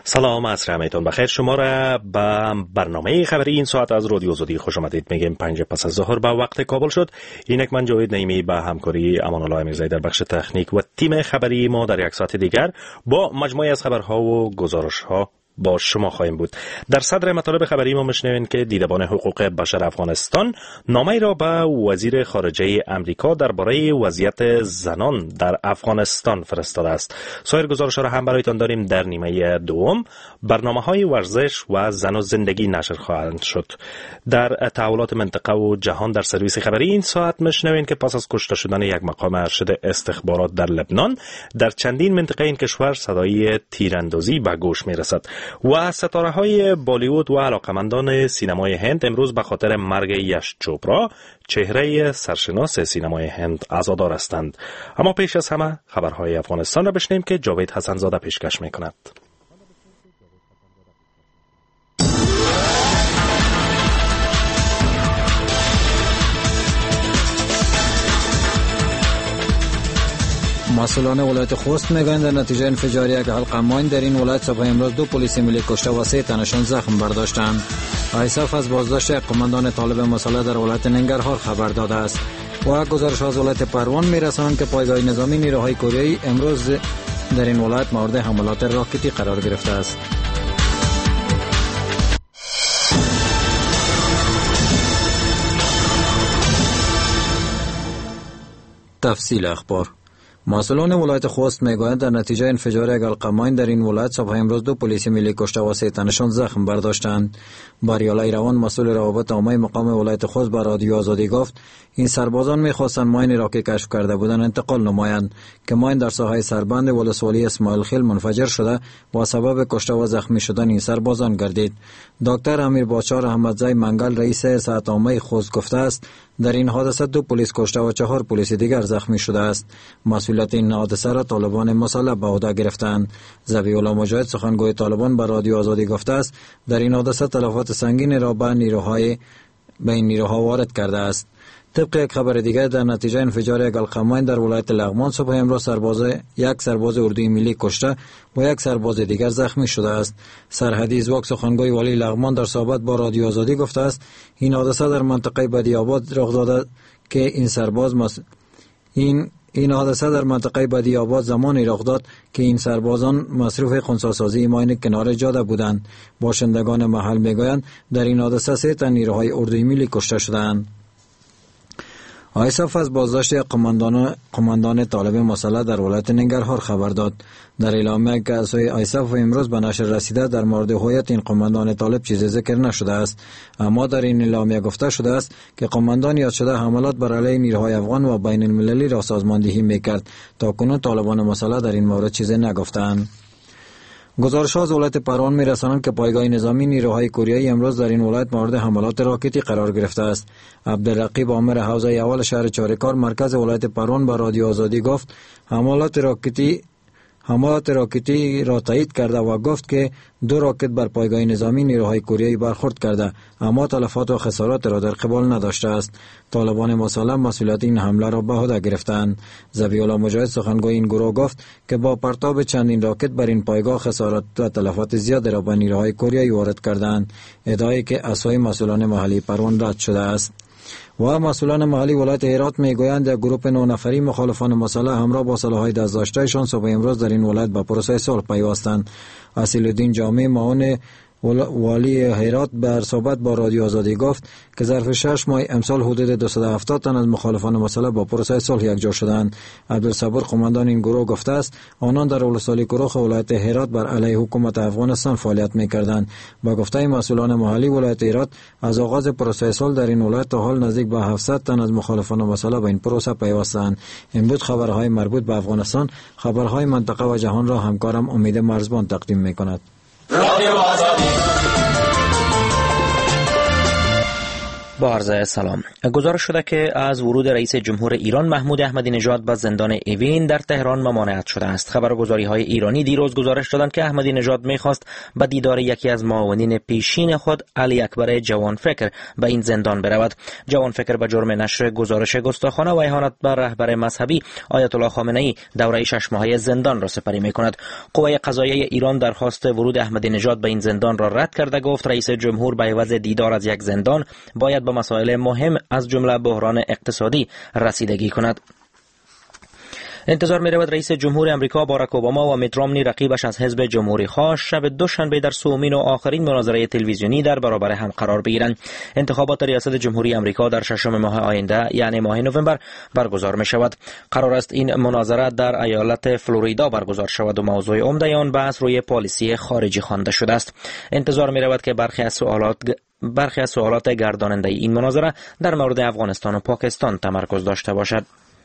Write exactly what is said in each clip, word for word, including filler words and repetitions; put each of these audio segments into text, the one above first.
سلام، عصر همتون بخیر. شما را به برنامه خبری این ساعت از رادیو آزادی خوش آمدید میگیم. پنج پس از ظهر به وقت کابل شد. اینک من جاوید نعیمی با همکاری امان الله میرزایی در بخش تکنیک و تیم خبری ما در یک ساعت دیگر با مجموعه از خبرها و گزارشها با شما خواهیم بود. در صدر مطالب خبری ما میشنوین که دیدبان حقوق بشر افغانستان نامه‌ای را به وزیر خارجه امریکا درباره وضعیت زنان در افغانستان فرستاده است. سایر گزارش‌ها را هم برایتان داریم. در نیمه دوم برنامه‌های ورزش و زن و زندگی نشر خواهند شد. در تحولات منطقه و جهان در سرویس خبری این ساعت میشنوین که پس از کشته شدن یک مقام ارشد استخبارات در لبنان، در چندین منطقه این کشور صدای تیراندازی به گوش میرسد. و ستاره های بالیوود و علاقمندان سینمای هند امروز به خاطر مرگ یش چوپرا، چهره سرشناس سینمای هند، عزادار هستند. اما پیش از همه خبرهای افغانستان را بشنویم که جاوید حسنزاده پیشکش میکند. مسئولان ولایت خوست میگویند در نتیجه انفجار یک حلقه ماین در این ولایت صبح امروز دو پلیس ملی کشته و سه تنشان زخم برداشتند. ایساف از بازداشت یک قماندان طالب مسلح در ولایت ننگرهار خبر داده است. و گزارش از ولایت پروان میرساند که پایگاه نظامی نیروهای کوریایی امروز در این ولایت مورد حملات راکتی قرار گرفته است. تفصیل اخبار. مسئولان ولایت خوست میگویند در نتیجه انفجار یک حلقه ماین در این ولایت صبح امروز دو پلیس ملی کشته و سه تنشان زخم برداشتند. باریالای روان مسئول روابط عامه مقام ولایت خوست به رادیو آزادی گفت این سربازان میخواستند ماینی را که کشف کرده بودند انتقال نمایند که ماین در ساحه سربند ولسوالی اسماعیل خیل منفجر شده و سبب کشته و زخمی شدن این سربازان گردید. دکتر امیر باچار احمدزی منگل رئیس ساعت عامه خوست گفته است در این حادثه دو پلیس کشته و چهار پلیس دیگر زخمی شده است. مسئولیت این حادثه را طالبان مسلح به عهده گرفتند. ذبیح الله مجاهد سخنگوی طالبان به رادیو آزادی گفته است در این حادثه تلفات سنگین را به نیروهای به این نیروها وارد کرده است. طبق یک خبر دیگر در نتیجه انفجار یک حلقه ماین در ولایت لغمان صبح امروز سرباز یک سرباز اردوی ملی کشته و یک سرباز دیگر زخمی شده است. سرحدی زواک سخنگوی والی لغمان در صحبت با رادیو آزادی گفته است این حادثه در منطقه بدیاباد رخ داده که این سرباز مس... این این حادثه در منطقه بدیاباد زمانی رخ داد که این سربازان مصروف خنثی‌سازی ماین کنار جاده بودند. باشندگان محل میگویند در این حادثه سه تن نیروهای اردوی ملی کشته شدند. ایساف از بازداشت قماندان قماندان طالب مسلح در ولایت ننگرهار خبر داد. در اعلامیه که از سوی ایساف امروز به نشر رسیده در مورد هویت این قماندان طالب چیزی ذکر نشده است، اما در این اعلامیه گفته شده است که قماندان یاد شده حملات بر علیه نیروهای افغان و بین المللی را سازماندهی میکرد. تا کنون طالبان مسلح در این مورد چیزی نگفتند. گزارش‌ها از ولایت پروان می‌رسانند که پایگاه نظامی نیروهای کوریایی امروز در این ولایت مورد حملات راکتی قرار گرفته است. عبدالرقیب عامر حوزه اول شهر چارکار مرکز ولایت پروان به رادیو آزادی گفت حملات راکتی حملات راکتی را تایید کرده و گفت که دو راکت بر پایگاه نظامی نیروهای کوریایی برخورد کرده اما تلفات و خسارات را در قبال نداشته است. طالبان مسلح مسئولیت این حمله را به عهده گرفتند. ذبیح الله مجاهد سخنگوی این گروه گفت که با پرتاب چندین راکت بر این پایگاه خسارات و تلفات زیاد را به نیروهای کوریایی وارد کردند، ادعایی که از سوی مسئولان محلی پروان رد شده است. و مسئولان محلی ولایت هرات میگویند یک گروه نه نفری مخالفان مسلح همراه با سلاح‌های دست‌داشته‌شان صبح امروز در این ولایت به پروسه صلح پیوستند. اصیل‌الدین جامع معاون والی هرات بر صحبت با رادیو آزادی گفت که ظرف شش ماه امسال حدود دویست و هفتاد تن از مخالفان مسلح با پروسه صلح یکجا شدند. عبدالصبور قماندان این گروه گفته است آنان در ولسوالی کروخ ولایت هرات بر علیه حکومت افغانستان فعالیت می‌کردند. با گفته مسئولان محلی ولایت هرات از آغاز پروسه صلح در این ولایت تا حال نزدیک به هفتصد تن از مخالفان مسلح به این پروسه پیوستند. این بود خبرهای مربوط به افغانستان. خبرهای منطقه و جهان را همکارم امید مرزبان تقدیم می‌کند. رادیو آزادی با عرض سلام. گزارش شده که از ورود رئیس جمهور ایران محمود احمدی نژاد به زندان اوین در تهران ممانعت شده است. خبرگزاری‌های ایرانی دیروز گزارش دادند که احمدی نژاد می‌خواست به دیدار یکی از معاونین پیشین خود علی اکبر جوانفکر به این زندان برود. جوانفکر به جرم نشر گزارش گستاخانه و اهانت به رهبر مذهبی آیت الله خامنه‌ای دوره شش ماهه زندان را سپری می‌کند. قوه قضاییه ایران درخواست ورود احمدی نژاد به این زندان را رد کرده گفت رئیس جمهور به عوض دیدار از یک زندان باید به مسائل مهم از جمله بحران اقتصادی رسیدگی کند. انتظار می رود رئیس جمهور امریکا باراک اوباما و میت رامنی رقیبش از حزب جمهوری خواه شب دوشنبه در سومین و آخرین مناظره تلویزیونی در برابر هم قرار بگیرند. انتخابات ریاست جمهوری امریکا در ششم ماه آینده یعنی ماه نوامبر برگزار می شود. قرار است این مناظره در ایالت فلوریدا برگزار شود و موضوع عمده آن بحث روی پالیسی خارجی خوانده شده است. انتظار می رود که برخی از سوالات برخی از سوالات گرداننده این مناظره در مورد افغانستان و پاکستان تمرکز داشته باشد.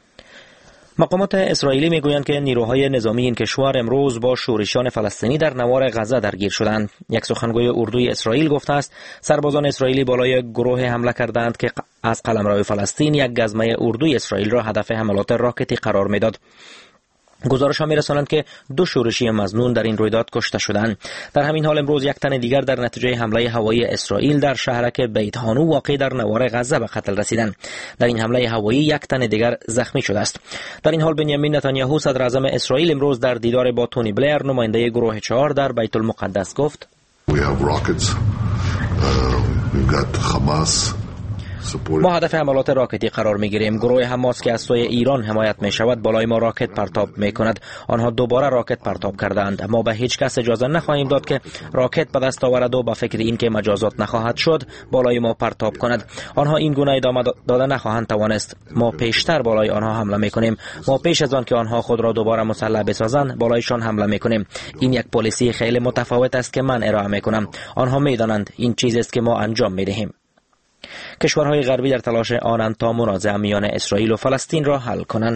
مقامات اسرائیلی میگویند که نیروهای نظامی این کشور امروز با شورشیان فلسطینی در نوار غزه درگیر شدند. یک سخنگوی اردوی اسرائیل گفته است سربازان اسرائیلی بالای گروه حمله کردند که از قلمرو فلسطین یک گزمه اردوی اسرائیل را هدف حملات راکتی قرار میداد. گزارش ها میرسانند که دو شورشی مظنون در این رویداد کشته شدند. در همین حال امروز یک تن دیگر در نتیجه حمله هوایی اسرائیل در شهرک بیت هانو واقع در نوار غزه به قتل رسیدند. در این حمله هوایی یک تن دیگر زخمی شده است. در این حال بنیامین نتانیاهو صدر اعظم اسرائیل امروز در دیدار با تونی بلیر نماینده گروه چهار در بیت المقدس گفت We have rockets. Uh, we've got Hamas. ما هدف حملات راکتی قرار می گیریم. گروه حماس که از سوی ایران حمایت می شود بالای ما راکت پرتاب می کند. آنها دوباره راکت پرتاب کردند. ما به هیچ کس اجازه نخواهیم داد که راکت به دست آورد و به فکر این که مجازات نخواهد شد بالای ما پرتاب کند. آنها این گونه ادامه داده نخواهند توانست. ما پیشتر بالای آنها حمله می کنیم. ما پیش از آن که آنها خود را دوباره مسلح بسازند بالایشان حمله می کنیم. این یک پالیسی خیلی متفاوت است که من ارائه می کنم. آنها می دانند این چیزی است که ما انجام می دهیم. کشورهای غربی در تلاش آنند تا منازعه میان اسرائیل و فلسطین را حل کنند.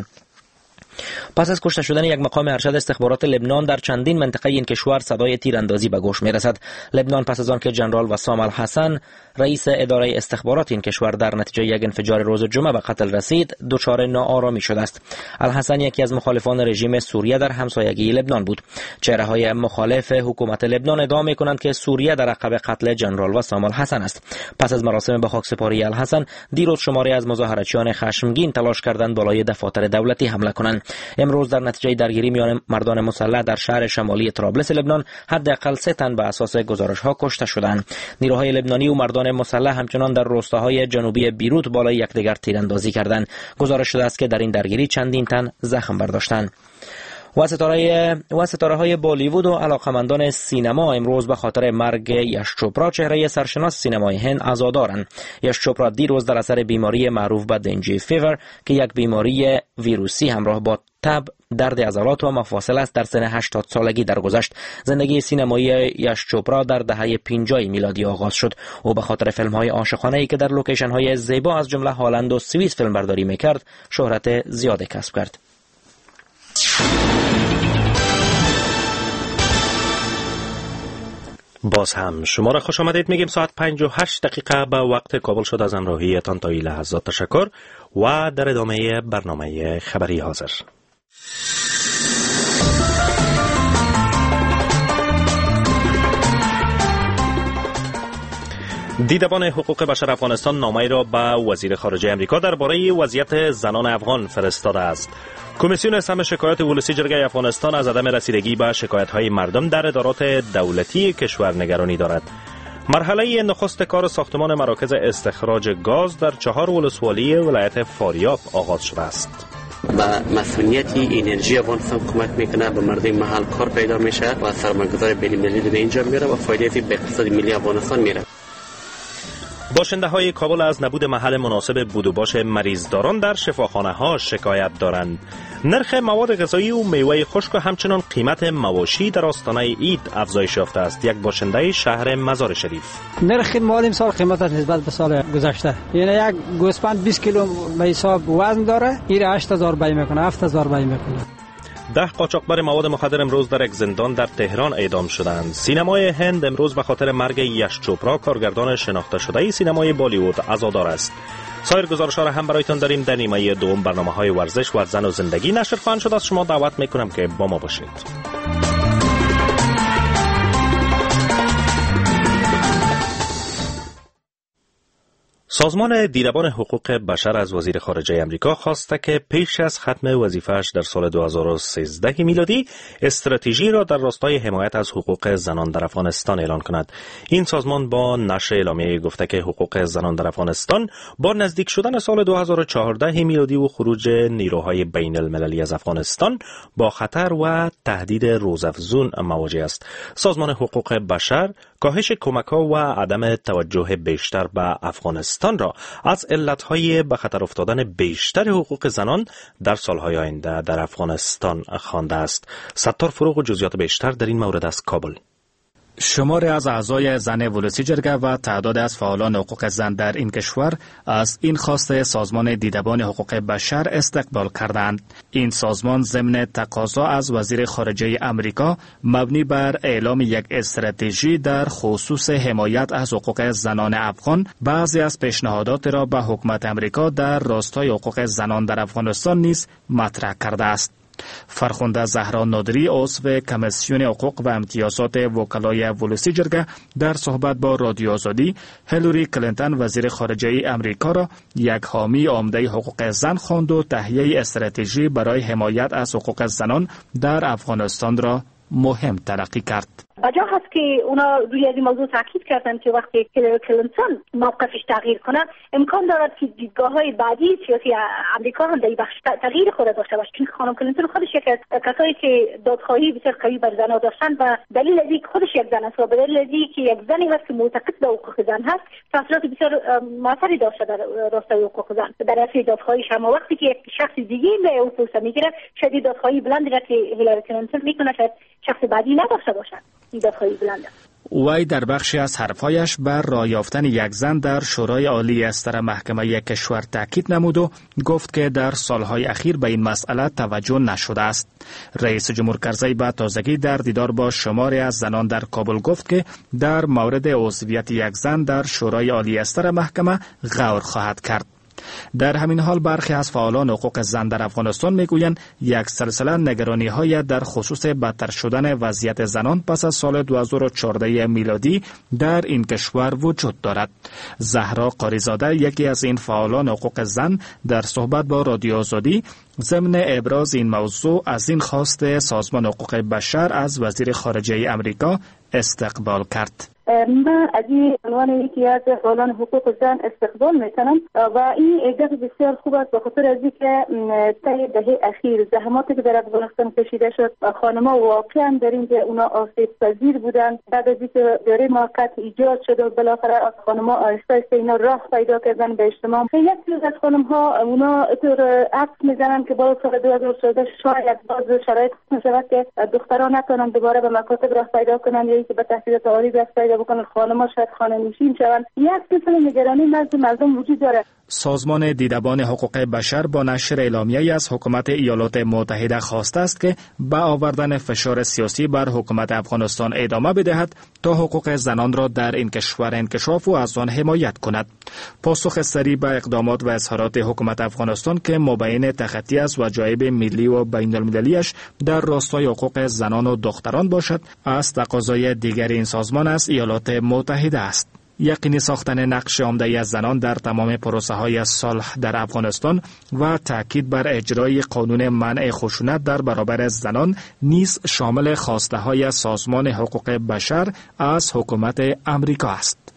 پس از کشته شدن یک مقام ارشد استخبارات لبنان در چندین منطقه این کشور صدای تیراندازی به گوش میرسد. لبنان پس از آن که جنرال وسام الحسن رئیس اداره استخبارات این کشور در نتیجه یک انفجار روز جمعه به قتل رسید دچار ناآرامی شده است. الحسن یکی از مخالفان رژیم سوریه در همسایگی لبنان بود. چهره‌های مخالف حکومت لبنان ادعا می‌کنند که سوریه در عقب قتل جنرال وسام الحسن است. پس از مراسم به خاکسپاری الحسن دیروز شماری از مظاهراتچیان خشمگین تلاش کردند بالای دفاتر دولتی حمله کنند. امروز در نتیجه درگیری میان مردان مسلح در شهر شمالی طرابلس لبنان حداقل سه تن به اساس گزارش‌ها کشته شدند. نیروهای لبنانی و مردان مسلح همچنان در روستاهای جنوبی بیروت بالای یکدیگر تیراندازی کردند. گزارش شده است که در این درگیری چندین تن زخم برداشتند. و ستاره و ستاره‌های بالیوود و علاقمندان سینما امروز به خاطر مرگ یش چوپرا چهره سرشناس سینمای هند عزادارند. یش چوپرا دیروز در اثر بیماری معروف به دنجی فیور که یک بیماری ویروسی همراه با تب، درد عضلات و مفاصل است در سن هشتاد سالگی درگذشت. زندگی سینمایی یش چوپرا در دهه پنجاه میلادی آغاز شد. او به خاطر فیلم‌های عاشقانه‌ای که در لوکیشن‌های زیبا از جمله هالند و سوئیس فیلمبرداری می‌کرد شهرت زیادی کسب کرد. باز هم شما را خوش آمدید میگیم. ساعت پنج و هشت دقیقه به وقت کابل شد. از همراهیتان تا این لحظات تشکر و در ادامه برنامه خبری حاضر. دیدبان حقوق بشر افغانستان نامه‌ای را به وزیر خارجه امریکا درباره وضعیت زنان افغان فرستاده است. کمیسیون سم شکایات ولسی جرگه افغانستان از عدم رسیدگی به شکایت‌های مردم در ادارات دولتی کشور نگرانی دارد. مرحله نخست کار ساختمان مراکز استخراج گاز در چهار ولسوالی ولایت فاریاب آغاز شده است. با مسئولیتی انرژی افغانستان کمک میکنه، به مردم محل کار پیدا میشه و سرمایه‌گذاری بین‌المللی به اینجا میره و فایده به اقتصاد ملی افغانستان میره. باشنده های کابل از نبود محل مناسب بود و باش مریضداران در شفاخانه ها شکایت دارند. نرخ مواد غذایی و میوه خشک و همچنان قیمت مواشی در آستانه عید افزایش یافته است. یک باشنده شهر مزار شریف: نرخ مال امسال قیمتش نسبت به سال گذشته، یعنی یک گوسفند بیست کیلو به حساب وزن داره، این هشت هزار بای میکنه، هفت هزار بای میکنه. ده قاچاقبر مواد مخدر امروز در یک زندان در تهران اعدام شدند. سینمای هند امروز به خاطر مرگ یش چوپرا کارگردان شناخته شده سینمای بالیوود عزادار است. سایر گزارش‌ها را هم برایتان داریم. در نیمه دوم برنامه‌های ورزش و زن و زندگی نشر خواهند شد. از شما دعوت می‌کنم که با ما باشید. سازمان دیدبان حقوق بشر از وزیر خارجه امریکا خواسته که پیش از ختم وظیفه‌اش در سال دو هزار و سیزده میلادی استراتژی را در راستای حمایت از حقوق زنان در افغانستان اعلان کند. این سازمان با نشر اعلامیه گفته که حقوق زنان در افغانستان با نزدیک شدن سال دو هزار و چهارده میلادی و خروج نیروهای بین المللی از افغانستان با خطر و تهدید روزافزون مواجه است. سازمان حقوق بشر کاهش کمک‌ها و عدم توجه بیشتر به افغانستان را از علتهای به خطر افتادن بیشتر حقوق زنان در سالهای آینده در افغانستان خوانده است. ستار فروغ و جزئیات بیشتر در این مورد از کابل. شماری از اعضای زن ولسی جرگه و تعداد از فعالان حقوق زن در این کشور از این خواست سازمان دیدبان حقوق بشر استقبال کردند. این سازمان ضمن تقاضا از وزیر خارجه امریکا مبنی بر اعلام یک استراتژی در خصوص حمایت از حقوق زنان افغان بعضی از پیشنهادات را به حکومت امریکا در راستای حقوق زنان در افغانستان نیز مطرح کرده است. فرخنده زهرا نادری عضو کمیسیون حقوق و امتیازات وکلای ولسی جرگه در صحبت با رادیو آزادی هیلاری کلینتون وزیر خارجه امریکا را یک حامی عمده حقوق زن خواند و تهیه استراتژی برای حمایت از حقوق زنان در افغانستان را مهم تلقی کرد. جا هست که اونا روی این موضوع تاکید کردن که وقتی کلینتون موقفش تغییر کنه امکان دارد که دیدگاه‌های بعدی سیاسی امریکا هم در این بخش تغییر خود داشته باشه. چون خانم کلینتون خودش یک از کسایی که دادخواهی بسیار قوی بر زنها داشتن و دلیل از اینکه خودش یک زن است و به دلیل از اینکه یک زنی هست که معتقد به حقوق زن هست تاثیرات بسیار موثری داشته در راستای حقوق زن. در اصل دادخواهیش هم وقتی که یک شخص دیگه به او پوسته میگیره شدید دادخواهی بلندی را که هیلاری کلینتون میکنه شاید شخص بعدی نداشته باشه. وی در بخشی از حرفایش بر راه یافتن یک زن در شورای عالی استر محکمه کشور تاکید نمود و گفت که در سالهای اخیر به این مسئله توجه نشده است. رئیس جمهور کرزی به تازگی در دیدار با شماری از زنان در کابل گفت که در مورد عضویت یک زن در شورای عالی استر محکمه غور خواهد کرد. در همین حال برخی از فعالان حقوق زن در افغانستان میگویند یک سلسله نگرانی‌های در خصوص بدتر شدن وضعیت زنان پس از سال دو هزار و چهارده میلادی در این کشور وجود دارد. زهرا قاریزاده یکی از این فعالان حقوق زن در صحبت با رادیو آزادی ضمن ابراز این موضوع از این خواست سازمان حقوق بشر از وزیر خارجه امریکا استقبال کرد. من از این عنوان یکی از فعالان حقوق زن استقبال میکنم و این ایده بسیار خوب است به خاطر از اینکه طی دهه اخیر زحماتی که در افغانستان کشیده شد خانم‌ها واقعا در اینکه اونا آسیب پذیر بودن بعد از اینکه دوره موقت ایجاد شد و بالاخره از خانم‌ها آهسته آهسته اینا راه پیدا کردن به اجتماع. یک سری از خانم‌ها اونا طور عکس میزنن که باز سال دو هزار و چهارده شاید باز شرایط نشود که دختران نتونن دوباره به مکاتب راه پیدا کنن یا اینکه به تحصیلات عالی راه پیدا بکنن، خانم‌ها شاید خانه‌نشین شوند. یک سلسله نگرانی نزد مردم وجود داره. سازمان دیدبان حقوق بشر با نشر اعلامیه‌ای از حکومت ایالات متحده خواسته است که با آوردن فشار سیاسی بر حکومت افغانستان ادامه بدهد تا حقوق زنان را در این کشور انکشاف و از آن حمایت کند. پاسخ سریع به اقدامات و اظهارات حکومت افغانستان که مبین تخطی از وجایب ملی و بین المللیش در راستای حقوق زنان و دختران باشد، از تقاضای دیگر این سازمان از ایالات متحده است. یقینی ساختن نقش عمده از زنان در تمام پروسه های صلح در افغانستان و تاکید بر اجرای قانون منع خشونت در برابر زنان نیز شامل خواسته های سازمان حقوق بشر از حکومت امریکا است.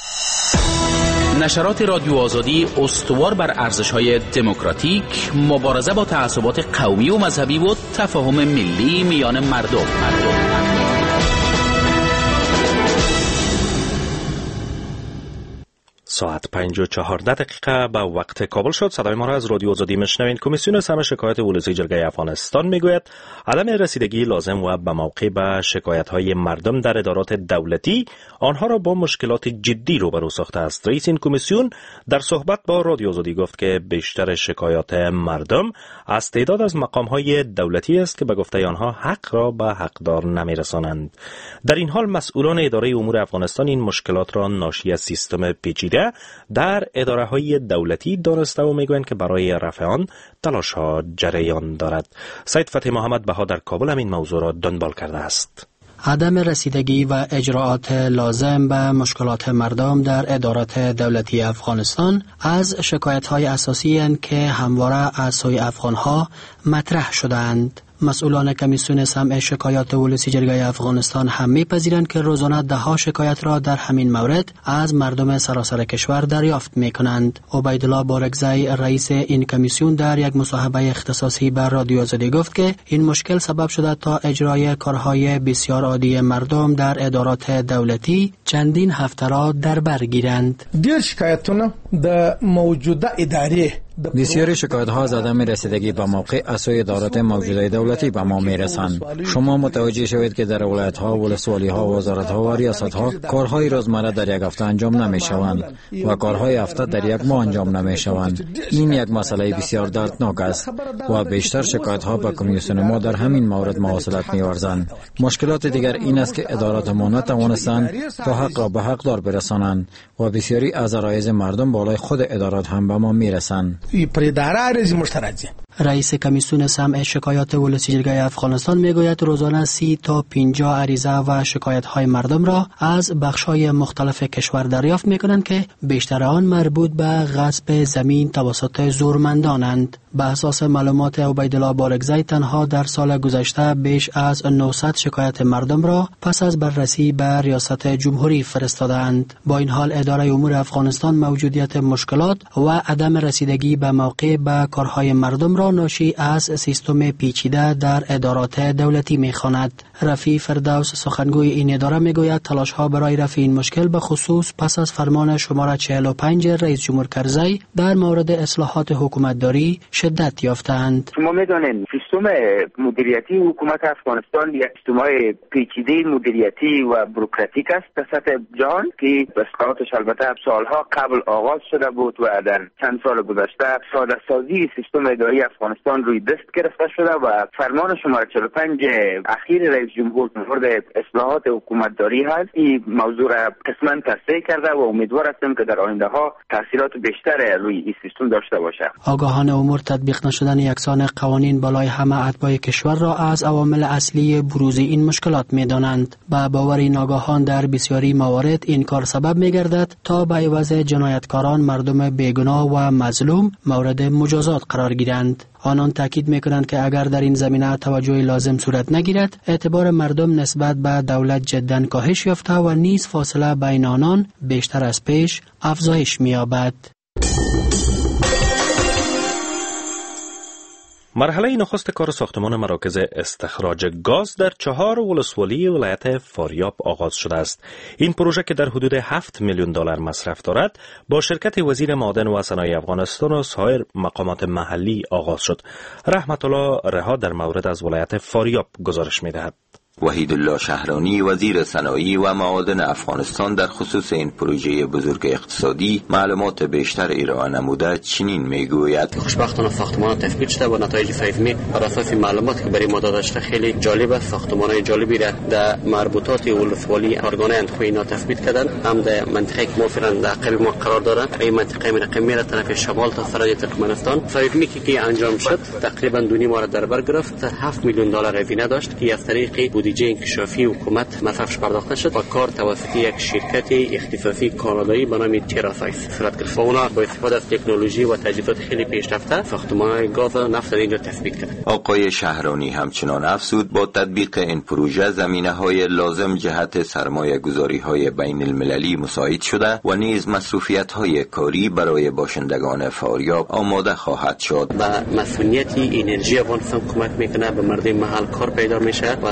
نشرات رادیو آزادی استوار بر ارزش‌های دموکراتیک، مبارزه با تعصبات قومی و مذهبی و تفاهم ملی میان مردم. مردم. ساعت پنج و چهارده دقیقه به وقت کابل شد. صدای ما را از رادیو آزادی میشنوین. کمیسیون سم شکایت ولسی جرگه افغانستان میگوید عدم رسیدگی لازم و به موقع به شکایت های مردم در ادارات دولتی آنها را با مشکلات جدی روبرو ساخته است. رئیس این کمیسیون در صحبت با رادیو آزادی گفت که بیشتر شکایات مردم از تعداد از مقام های دولتی است که به گفته آنها حق را به حقدار نمیرسانند. در این حال مسئولان اداره امور افغانستان این مشکلات را ناشی از سیستم پیچیده در اداره های دولتی دانسته و میگویند که برای رفع آن تلاش ها جریان دارد. سید فتح محمد بها در کابل همین موضوع را دنبال کرده است. عدم رسیدگی و اجراعات لازم به مشکلات مردم در ادارات دولتی افغانستان از شکایت‌های اساسی اند که همواره از سوی افغان‌ها مطرح شدند. مسئولان کمیسیون سمع شکایات ولسی جرگه افغانستان هم می‌پذیرند که روزانه ده ها شکایت را در همین مورد از مردم سراسر کشور دریافت می‌کنند. عبیدالله بارکزی رئیس این کمیسیون در یک مصاحبه اختصاصی بر رادیو آزادی گفت که این مشکل سبب شده تا اجرای کارهای بسیار عادی مردم در ادارات دولتی چندین هفته را در بر گیرند. دیر شکایتونه در موجوده اداره بسیاری شکایت ها از عدم رسیدگی به موقع از سوی ادارات موجوده دولتی به ما میرسند. شما متوجه شوید که در ولایت ها، ولسوالی ها، وزارت ها و ریاست ها کارهای روزمره در یک هفته انجام نمی شوند و کارهای هفته در یک ماه انجام نمی شوند. این یک مسئله بسیار دردناک است و بیشتر شکایت ها به کمیسیون ما در همین مورد مواصلت می ورزند. مشکلات دیگر این است که ادارات ما نتوانستند تا حق را به حقدار برسانند و بسیاری از عرایض مردم بالای خود ادارات هم به ما میرسند. رئیس کمیسیون سمع شکایات ولسی جرگه افغانستان میگوید روزانه سی تا پنجاه عریضه و شکایت های مردم را از بخش‌های مختلف کشور دریافت میکنند که بیشتر آن مربوط به غصب زمین توسط زورمندانند. به اساس معلومات عبیدالله بارکزی تنها در سال گذشته بیش از نهصد شکایت مردم را پس از بررسی به ریاست جمهوری فرستادند. با این حال اداره امور افغانستان موجودیت مشکلات و عدم رسیدگی به موقع به کارهای مردم را ناشی از سیستم پیچیده در ادارات دولتی می‌خواند. رفیع فردوس سخنگوی این اداره میگوید تلاش‌ها برای رفع این مشکل به خصوص پس از فرمان شماره چهل و پنج رئیس جمهور کرزی در مورد اصلاحات حکومتداری شدت یافتند. شما می‌دانید سیستم مدیریتی حکومت افغانستان یک سیستم پیچیده مدیریتی و بوروکراتیک است در سطح جهان که اصلاحاتش البته سالها قبل آغاز شده بود و در چند سال گذشته ساده سازی سیستم اداری افغانستان روی دست گرفته شده و فرمان شماره چهل و پنج اخیر رئیس جمهور مورد اصلاحات حکومتداری هست. این موضوع را قسما تصحیح کرده و امیدوار هستم که در آینده ها تاثیرات بیشتر روی این سیستم داشته باشه. آگاهان امور تطبیق نشدن یکسان قوانین بالای همه اتباع کشور را از عوامل اصلی بروز این مشکلات می‌دانند. با باور این آگاهان در بسیاری موارد این کار سبب می‌گردد تا به عوض جنایتکاران مردم بیگناه و مظلوم مورد مجازات قرار گیرند. آنان تاکید می‌کنند که اگر در این زمینه توجه لازم صورت نگیرد اعتبار مردم نسبت به دولت جداً کاهش یافته و نیز فاصله بین آنان بیشتر از پیش افزایش می‌یابد. مرحله نخست کار ساختمان مراکز استخراج گاز در چهار ولسوالی ولایت فاریاب آغاز شده است. این پروژه که در حدود هفت میلیون دلار مصرف دارد با شرکت وزیر معدن و صنایع افغانستان و سایر مقامات محلی آغاز شد. رحمت الله رها در مورد از ولایت فاریاب گزارش می‌دهد. وحیدالله شهرانی وزیر صنایع و معادن افغانستان در خصوص این پروژه بزرگ اقتصادی معلومات بیشتر ارائه نموده چنین میگوید: خوشبختانه ساختمان تثبیت شده و نتایج سیزمی بر اساس معلوماتی که برای ما داده شده خیلی جالب است. ساختمان‌های جالبی را در مربوطات ولسوالی کارگانه انتخابی اینا تثبیت کردن. هم در منطقه که ما فعلا در قلب ما قرار دارد، این منطقه رقم میره طرف شمال تا سرای ترکمنستان. سیزمی که انجام شد تقریبا دو نیم ماه در بر گرفت. هفت میلیون دلار هزینه داشت که از طریق بودجه انکشافی حکومت مصرفش پرداخته شد و کار توسط یک شرکت اختصاصی کانادایی به نام تیراسایس صورت گرفت و اونا با استفاده از تکنولوژی و تجهیزات خیلی پیشرفته ساختمان گاز و نفت اینجا تثبیت کرد. آقای شهرانی همچنان افزود با تطبیق این پروژه زمینه‌های لازم جهت سرمایه‌گذاری‌های بین المللی مساعد شده و نیز مصروفیت‌های کاری برای باشندگان فاریاب آماده خواهد شد. و مسئولیت انرژی افغانستان کمک میکنه به مردم محل کار پیدا میشه و سرمایه‌گذاری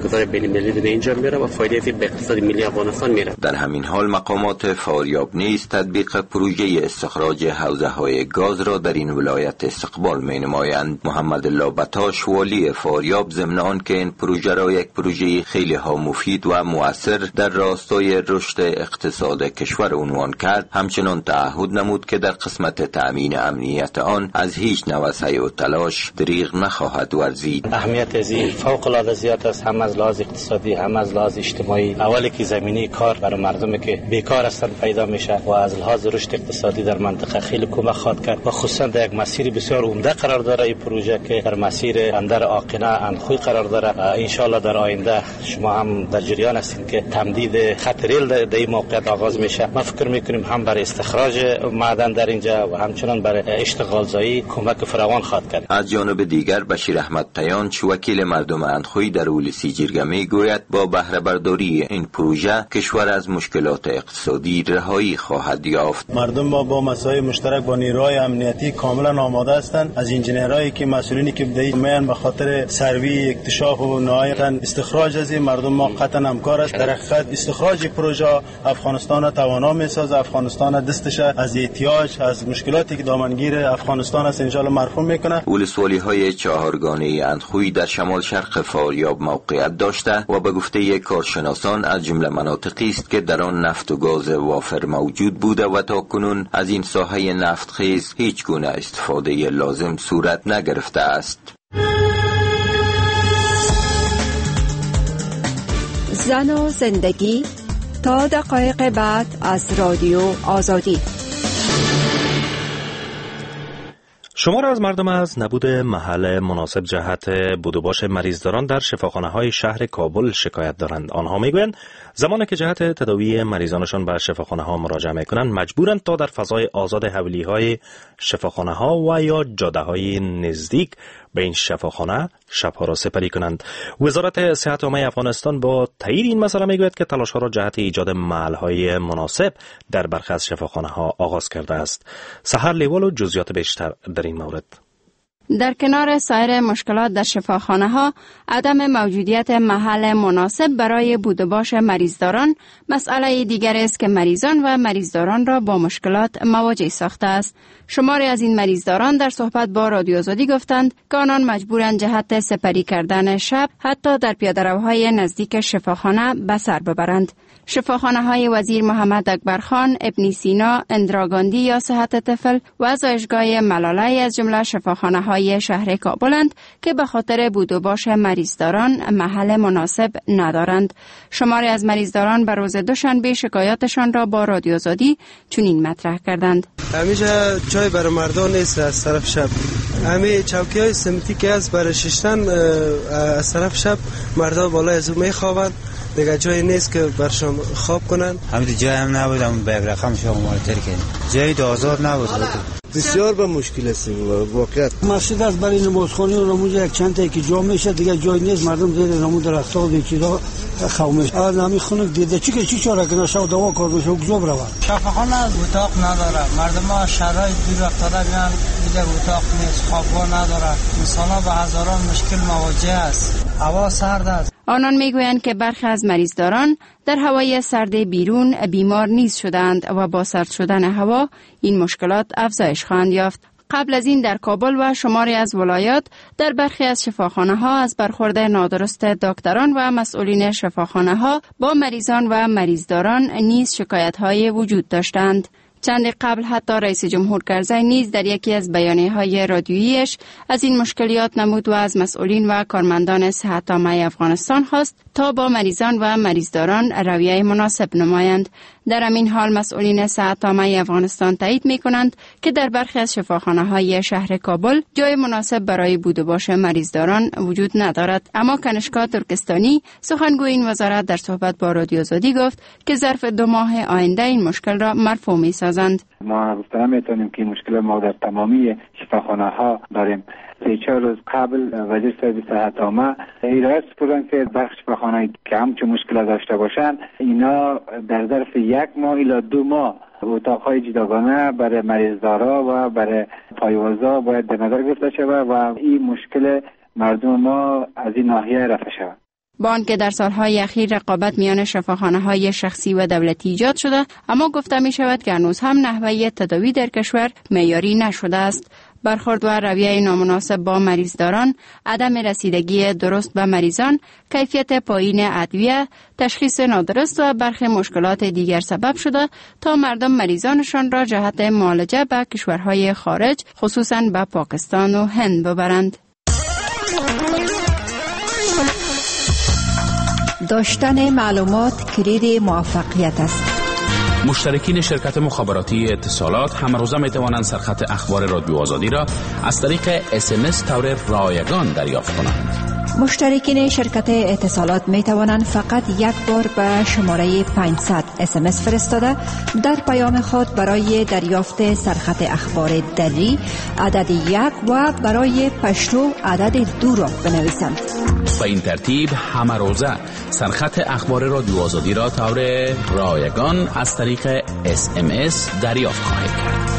بازار بین‌المللی به اینجا میره و فایده به اقتصاد ملی افغانستان میره. در همین حال مقامات فاریاب نیز تطبیق پروژه استخراج حوزه‌های گاز را در این ولایت استقبال می‌نمایند. محمد الله بطاش والی فاریاب ضمن آنکه این پروژه را یک پروژه خیلی ها مفید و مؤثر در راستای رشد اقتصاد کشور عنوان کرد، همچنان تعهد نمود که در قسمت تأمین امنیت آن از هیچ نوع سعی و تلاش دریغ نخواهد ورزید. اهمیت از این فوق العاده زیاد است، هم از لحاظ اقتصادی هم از لحاظ اجتماعی. اولی که زمینه کار برای مردمی که بیکار هستند پیدا میشه و از لحاظ رشد اقتصادی در منطقه خیلی کمک خواهد کرد و خصوصا در یک مسیر بسیار عمده قرار داره. این پروژه که در مسیر اندر آقنه اندخوی قرار داره، ان شاء الله در آینده شما هم در جریان هستین که تمدید خط ریل در این موقعیت آغاز میشه. ما فکر میکنیم هم برای استخراج معدن در اینجا و همچنان برای اشتغال زایی کمک فراوان خواهد کرد. از جانب دیگر بشیر احمد تیانچ وکیل مردم اندخوی در ولسی جرگه میگوید با بهره برداری این پروژه کشور از مشکلات اقتصادی رهایی خواهد یافت. مردم ما با مسائل مشترک با نیروهای امنیتی کاملا آماده هستند. از انجینرایی که مسئولینی که بدهی میان به خاطر سروی اکتشاف و نهایتا استخراج از این مردم ما قطعا همکار است. در حقیقت استخراج پروژه افغانستان توانا میسازه، افغانستان دستش از احتیاج از مشکلاتی که دامنگیر افغانستان است ان شاء الله مرفوع میکنه. ولسوالی های چهارگانه اندخوی در شمال شرق فاریاب موقعیت داشته و به گفته کارشناسان از جمله مناطقی است که در آن نفت و گاز وافر موجود بوده و تا کنون از این ساحه نفتخیز هیچ گونه استفاده لازم صورت نگرفته است. زن و زندگی تا دقایق بعد از رادیو آزادی. شمار از مردم از نبود محل مناسب جهت بود و باش مریضداران در شفاخانه‌های شهر کابل شکایت دارند. آنها میگویند زمانی که جهت تداوی مریضانشان به شفاخانه‌ها مراجعه میکنند مجبورند تا در فضای آزاد حویلی‌های شفاخانه‌ها و یا جاده‌های نزدیک به این شفاخانه شب‌ها را سپری کنند. وزارت صحت عامه افغانستان با تایید این مسئله میگوید که تلاش‌ها را جهت ایجاد محل‌های مناسب در برخی از شفاخانه‌ها آغاز کرده است. سحر لیوال و جزئیات بیشتر در این مورد. در کنار سایر مشکلات در شفاخانه ها، عدم موجودیت محل مناسب برای بود و باش مریضداران مسئله دیگر است که مریضان و مریضداران را با مشکلات مواجه ساخته است. شماری از این مریضداران در صحبت با رادیو آزادی گفتند که آنان مجبورند جهت سپری کردن شب حتی در پیاده‌روهای نزدیک شفاخانه به سر ببرند. شفاخانه های وزیر محمد اکبرخان، ابن سینا، اندراگاندی یا صحت طفل و زایشگاه ملاله از جمله شفاخانه های شهر کابلند که به خاطر بود و باش مریضداران محل مناسب ندارند. شماری از مریضداران به روز دوشنبه شکایاتشان را با رادیو آزادی چنین مطرح کردند. همیشه چای برای مردان نیست از طرف شب. همه چوکی های سمتی که از برای ششتن از طرف شب مردان بالای از اون میخوابند. دیگه جایی نیست که برشان خواب کنن. همین جای هم نبود، همون به رقم شما مالتر کردیم. جایی آزاد نبود. بسیار به مشکل است واقعیت. مسجد از برای نمازخوانی و نماز یک چند تا که جا میشه دیگه جای نیست، مردم زیر نماز درخت‌ها و چیزا خوابش. الان نمی خونه دیده چی که چی چاره کنه شو دوا کار بشه گذاب روان. شفاخانه اتاق نداره. مردم ها شرایط دور افتاده میان دیگه اتاق نیست، خوابگاه نداره. مثلا به هزاران مشکل مواجه است. هوا سرد است. آنان میگویند که برخی از مریضداران در هوای سرد بیرون بیمار نیز شدند و با سرد شدن هوا این مشکلات افزایش خواهند یافت. قبل از این در کابل و شماری از ولایات در برخی از شفاخانه ها از برخورد نادرست دکتران و مسئولین شفاخانه ها با مریضان و مریضداران نیز شکایت های وجود داشتند. چند قبل حتی رئیس جمهور کرزی نیز در یکی از بیانیه های رادیوییش از این مشکلات نمود و از مسئولین و کارمندان صحت عامه افغانستان خواست تا با مریضان و مریضداران رویه مناسب نمایند. در همین حال مسئولین صحت عامه افغانستان تایید می کنند که در برخی از شفاخانه های شهر کابل جای مناسب برای بود و باش مریضداران وجود ندارد. اما کنشکا ترکستانی سخنگوی این وزارت در صحبت با رادیو آزادی گفت که ظرف دو ماه آینده این مشکل را مرفوع می سازند. ما گفته نمیتونیم که مشکل ما در تمامی شفاخانه ها داریم. سه چهار روز قبل وزیر صاحب صحت عامه ارائه سپردن که بخش شفاخانه‌ای که همچون مشکل داشته باشند اینا در ظرف یک ماه الی دو ماه اتاق‌های جداگانه برای مریضدارا و برای پایوازا باید در نظر گرفته شود و این مشکل مردم ما از این ناحیه رفع شود. با آنکه در سالهای اخیر رقابت میان شفاخانه‌های شخصی و دولتی ایجاد شده، اما گفته می شود که هنوز هم نحوه تداوی در کشور معیاری نشده است. برخورد و رویه نامناسب با مریضداران، عدم رسیدگی درست به مریضان، کیفیت پایین ادویه، تشخیص نادرست و برخی مشکلات دیگر سبب شده تا مردم مریضانشان را جهت معالجه به کشورهای خارج، خصوصاً به پاکستان و هند ببرند. داشتن معلومات کلید موفقیت است. مشترکین شرکت مخابراتی اتصالات همروزه می توانند سرخط اخبار رادیو آزادی را از طریق اس ام اس طور رایگان دریافت کنند. مشترکین شرکت اتصالات می توانند فقط یک بار به شماره پانصد اس ام اس فرستاده در پیام خود برای دریافت سرخط اخبار دری عدد یک و برای پشتو عدد دو را بنویسند. به این ترتیب همه روزه سرخط اخبار رادیو آزادی را طور رایگان از طریق اس ام اس دریافت خواهید کرد.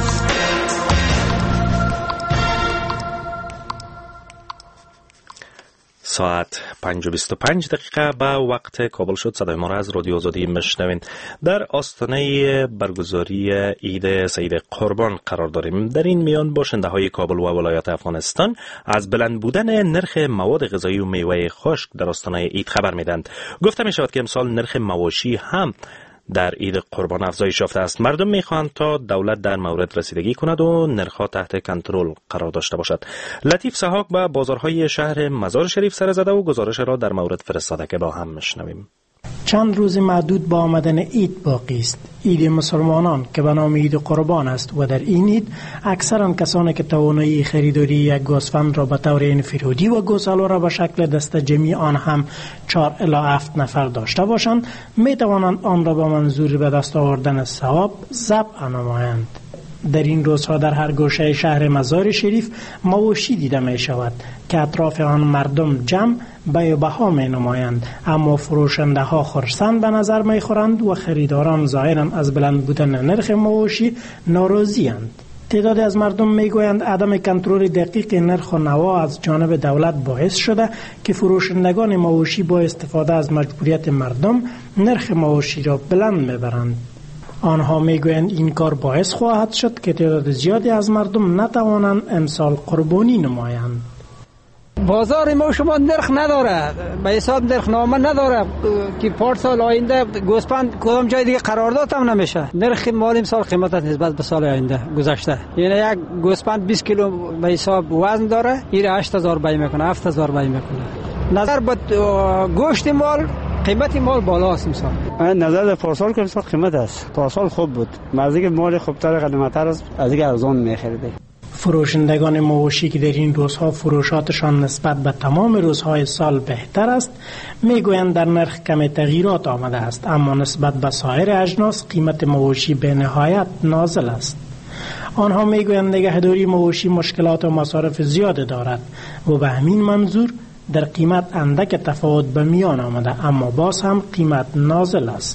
ساعت پنج و بیست و پنج دقیقه به وقت کابل شد. صدای ما را از رادیو آزادی میشنوین. در آستانه برگزاری عید سید قربان قرار داریم. در این میان باشنده های کابل و ولایات افغانستان از بلند بودن نرخ مواد غذایی و میوه خشک در آستانه عید خبر میدند. گفته می شود که امسال نرخ مواشی هم در عید قربان افزایش یافته است. مردم میخواهند تا دولت در مورد رسیدگی کند و نرخ‌ها تحت کنترل قرار داشته باشد. لطیف سحاق به بازارهای شهر مزار شریف سر زده و گزارش را در مورد فرستاده که با هم میشنویم. چند روز معدود با آمدن عید باقی است. عید مسلمانان که به نام عید قربان است و در این عید اکثرا کسانی که توانایی خریداری یک گوسفند را به طور انفرادی و گوساله را به شکل دست جمعی آن هم چهار الی هفت نفر داشته باشند، می توانند آن را به منظور به دست آوردن ثواب ذبح نمایند. در این روزها در هر گوشه شهر مزار شریف مواشی دیده می شود که اطراف آن مردم جمع بیع و بها می نمایند، اما فروشنده ها خرسند به نظر می خورند و خریداران ظاهرا از بلند بودن نرخ مواشی ناراضی اند. تعدادی از مردم می گویند عدم کنترل دقیق نرخ و نوا از جانب دولت باعث شده که فروشندگان مواشی با استفاده از مجبوریت مردم نرخ مواشی را بلند می برند. آنها میگویند این کار باعث خواهد شد که تعداد زیادی از مردم نتوانند امسال قربانی نمایند. بازار ما شما نرخ نداره، به حساب نرخ نامه نداره که پار سال آینده گوسفند کدام جای دیگه قرارداد هم نمیشه. نرخ مال امسال قیمت نسبت به سال آینده گذشته، یعنی یک گوسفند بیست کیلو به حساب وزن داره، این هشت هزار بای میکنه، هفت هزار بای میکنه. نظر به گوشت مال قیمت مال بالاست امسال. نظر به پارسال که امسال قیمت است. پارسال خوب بود. مرزی که مال خوبتر قیمت‌تر است، از دیگه ارزان می‌خریده. فروشندگان مواشی که در این روزها فروشاتشان نسبت به تمام روزهای سال بهتر است، میگویند در نرخ کم تغییرات آمده است، اما نسبت به سایر اجناس قیمت مواشی به نهایت نازل است. آنها میگویند نگهداری مواشی مشکلات و مصارف زیاد دارد و به همین منظور در قیمت اندک تفاوت به میان آمده، اما باز هم قیمت نازل است.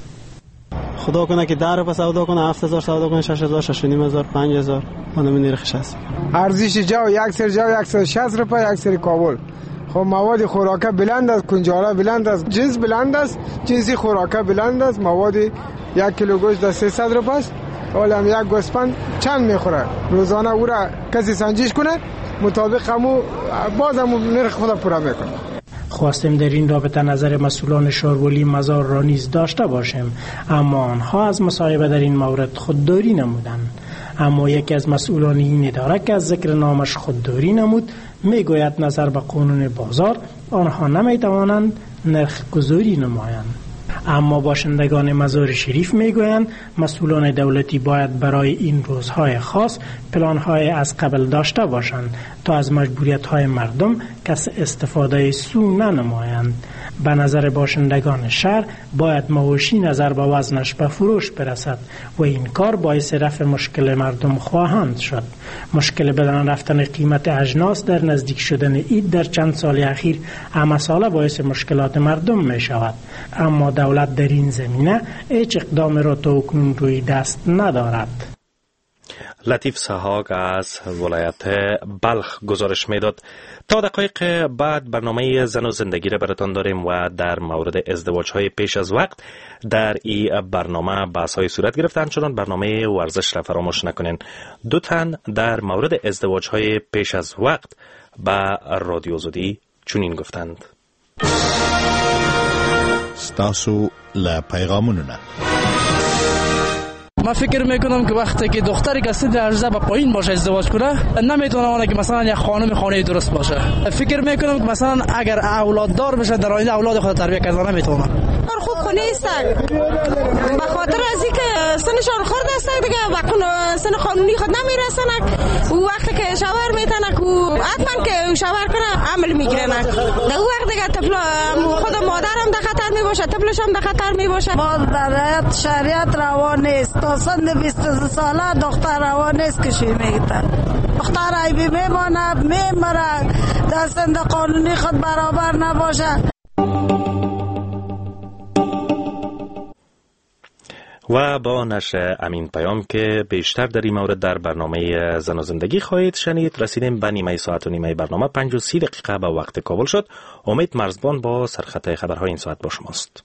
خدا کنه که در پس سودا کنه، هفت هزار سودا کنه، شش هزار، شش و نیم هزار، پنج هزار، من نرخش است. ارزش جو یک سر جو صد و شصت روپیه، یک سر کابل. خب مواد خوراکه بلند است، کنجاله بلند است، جنس بلند است، جنسی خوراکه بلند است. مواد یک کیلو گوشت سیصد روپیه است. حالا یک گوسفند چند میخوره؟ روزانه او را کسی سنجش کنه، مطابق همو باز همو نرخ خود پورا میکنه. خواستیم در این رابطه نظر مسئولان شارولی مزار را نیز داشته باشیم، اما آنها از مصاحبه در این مورد خودداری نمودند. اما یکی از مسئولان این اداره که از ذکر نامش خودداری نمود میگوید نظر به قانون بازار آنها نمیتوانند نرخ گذاری نمایند. اما باشندگان مزار شریف میگویند مسئولان دولتی باید برای این روزهای خاص پلانهای از قبل داشته باشند تا از مجبوریت‌های مردم کس استفاده سو ننمایند. به نظر باشندگان شهر باید مواشی نظر به وزنش به فروش برسد و این کار باعث رفع مشکل مردم خواهند شد. مشکل بدن رفتن قیمت اجناس در نزدیک شدن عید در چند سال اخیر همه ساله باعث مشکلات مردم می شود، اما دولت در این زمینه هیچ اقدام را تا اکنون روی دست ندارد. لطیف سهاگ از ولایت بلخ گزارش میداد. تا دقایق بعد برنامه زن و زندگی را براتان داریم و در مورد ازدواج های پیش از وقت در این برنامه بحث های صورت گرفتند، چنان برنامه ورزش را فراموش نکنین. دو تن در مورد ازدواج های پیش از وقت با رادیو زودی چنین گفتند. ستاسو لا پیغامونو نه. من فکر میکنم که وقتی که دختری که سن عرضه با پایین باشه ازدواج کنه، نمیتونه اون که مثلا یک خانم خانه درست باشه. فکر میکنم که مثلا اگر اولاد دار بشه در آینده اولاد خود تربیت کردن نمیتونه. خوب خونه استن به خاطر از اینکه سنشان خورد است دیگه وقت سن قانونی خود نمیرسن. او وقتی که شوهر میتونه کو حتما که شوهر کنه عمل میگیرن. در اون وقت دیگه طفل خود مادرم در خطر میباشه، طفلش هم در خطر میباشه. ما در شریعت روا نیست تا سن بیست ساله دختر روا نیست که شوی میگیره. دختر عیبی میمانه میمره در سن قانونی خود برابر نباشه. و با نشر امین پیام که بیشتر در این مورد در برنامه زن و زندگی خواهید شنید رسیدیم به نیمه ساعت و نیمه برنامه. پنج و سی دقیقه به وقت کابل شد. امید مرزبان با سرخط خبرهای این ساعت با شماست.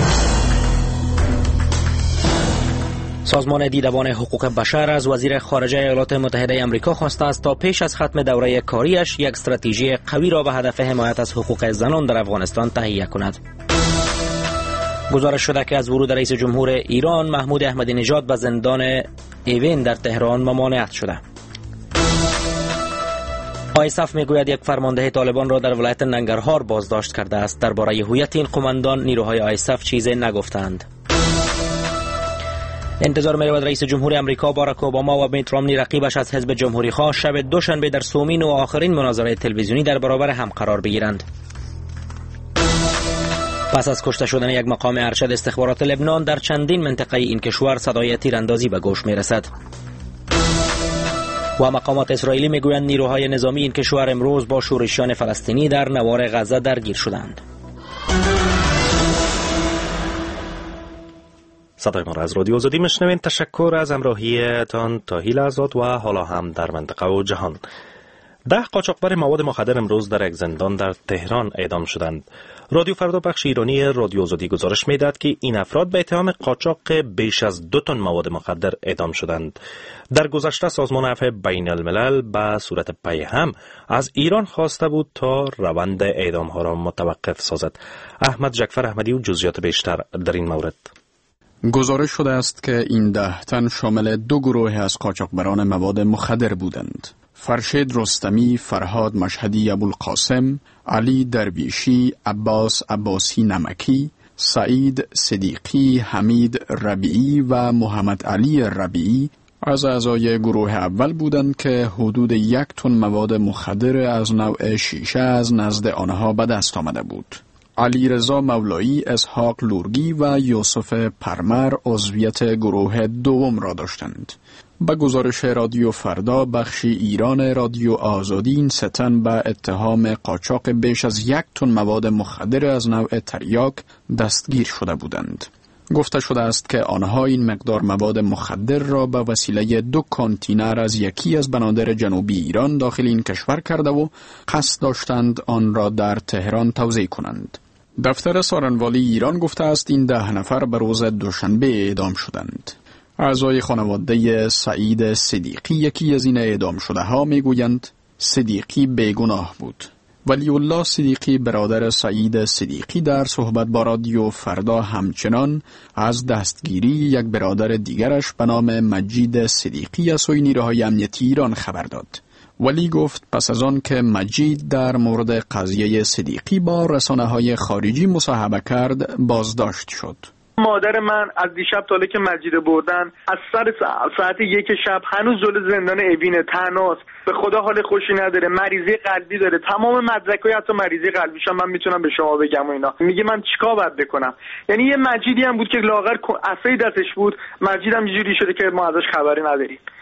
سازمان دیدبان حقوق بشر از وزیر خارجه ایالات متحده آمریکا خواسته است تا پیش از ختم دوره کاریش یک استراتژی قوی را به هدف حمایت از حقوق زنان در افغانستان تهیه کند. گزارش شده که از ورود رئیس جمهور ایران محمود احمدی نژاد به زندان ایوین در تهران ممانعت شده. آیساف میگوید یک فرمانده طالبان را در ولایت ننگرهار بازداشت کرده است. درباره هویت این قماندان نیروهای آیساف چیزی نگفتند. انتظار می رود رئیس جمهور امریکا باراک اوباما و میت رامنی رقیبش از حزب جمهوری خواه شب دوشنبه در سومین و آخرین مناظره تلویزیونی در برابر هم قرار بگیرند. پس از کشته شدن یک مقام ارشد استخبارات لبنان در چندین منطقه این کشور صدای تیراندازی به گوش می رسد. و مقامات اسرائیلی می گویند نیروهای نظامی این کشور امروز با شورشیان فلسطینی در نوار غزه درگیر شدند. صدای ما را از رادیو آزادی میشنوین. تشکر از همراهیتان تا این لحظات و حالا هم در منطقه و جهان. ده قاچاقبر مواد مخدر امروز در یک زندان در تهران اعدام شدند. رادیو فردا بخش ایرانی رادیو آزادی گزارش میداد که این افراد به اتهام قاچاق بیش از دو تن مواد مخدر اعدام شدند. در گذشته سازمان عفو بین الملل به صورت پیهم از ایران خواسته بود تا روند اعدام ها را متوقف سازد. احمد جعفر احمدی و جزئیات بیشتر در این مورد. گزارش شده است که این ده تن شامل دو گروه از قاچاقبران مواد مخدر بودند. فرشید رستمی، فرهاد مشهدی ابوالقاسم، علی درویشی، عباس عباسی نمکی، سعید صدیقی، حمید ربیعی و محمد علی ربیعی از اعضای گروه اول بودند که حدود یک تن مواد مخدر از نوع شیشه از نزد آنها به دست آمده بود. علی رضا مولایی، اسحاق لورگی و یوسف پرمر عضویت گروه دوم را داشتند. با گزارش رادیو فردا بخشی ایران رادیو آزادی این سه تن به اتهام قاچاق بیش از یک تن مواد مخدر از نوع تریاک دستگیر شده بودند. گفته شده است که آنها این مقدار مواد مخدر را به وسیله دو کانتینر از یکی از بنادر جنوبی ایران داخل این کشور کرده و قصد داشتند آن را در تهران توزیع کنند. دفتر سارنوالی ایران گفته است این ده نفر به روز دوشنبه اعدام شدند. اعضای خانواده سعید صدیقی یکی از این اعدام شده ها می گویند صدیقی بیگناه بود. ولی الله صدیقی برادر سعید صدیقی در صحبت با رادیو فردا همچنان از دستگیری یک برادر دیگرش به نام مجید صدیقی از سوی نیروهای امنیتی ایران خبر داد. ولی گفت پس از آن که مجید در مورد قضیه صدیقی با رسانه‌های خارجی مصاحبه کرد بازداشت شد. مادر من از دیشب تا که مجید بردن از سر ساعت یک شب هنوز جلوی زندان اوین تنهاست. به خدا حال خوشی نداره، مریضی قلبی داره، تمام مدرکای حتی مریضی قلبیش هم من میتونم به شما بگم و اینا. میگه من چیکار باید بکنم؟ یعنی یه مجیدی هم بود که لاغر عصای دستش بود، مجید هم اینجوری شده که ما ازش خبری نداریم.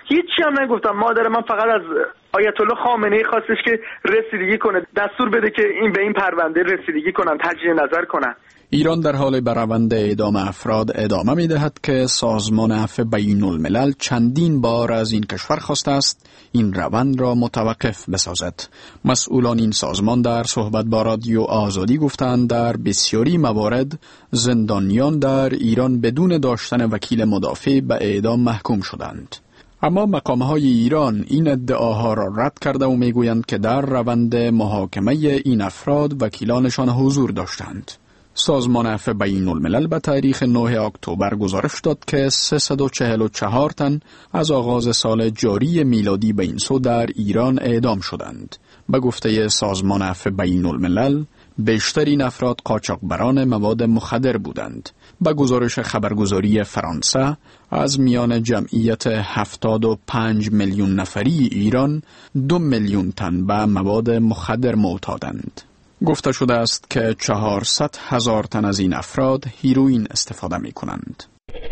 هیچی هم نگفتم. مادر من فقط از آیت الله خامنه ای خواستش که رسیدگی کنه، دستور بده که این به این پرونده رسیدگی کنن، تجدید نظر کنن. ایران در حال به روند اعدام افراد ادامه می دهد که سازمان عفو بین الملل چندین بار از این کشور خواسته است این روند را متوقف بسازد. مسئولان این سازمان در صحبت با رادیو آزادی گفتند در بسیاری موارد زندانیان در ایران بدون داشتن وکیل مدافع به اعدام محکوم شدند. اما مقامهای ایران این ادعاها را رد کرده و میگویند که در روند محاکمه این افراد وکیلانشان حضور داشتند. سازمان عفو بین الملل به تاریخ نه اکتبر گزارش داد که سیصد و چهل و چهار تن از آغاز سال جاری میلادی به این سو در ایران اعدام شدند. به گفته سازمان عفو بین الملل بیشتر این افراد قاچاقبران مواد مخدر بودند. به گزارش خبرگزاری فرانسه از میان جمعیت هفتاد و پنج میلیون نفری ایران دو میلیون تن به مواد مخدر معتادند. گفته شده است که چهارصد هزار تن از این افراد هیروئین استفاده می کنند.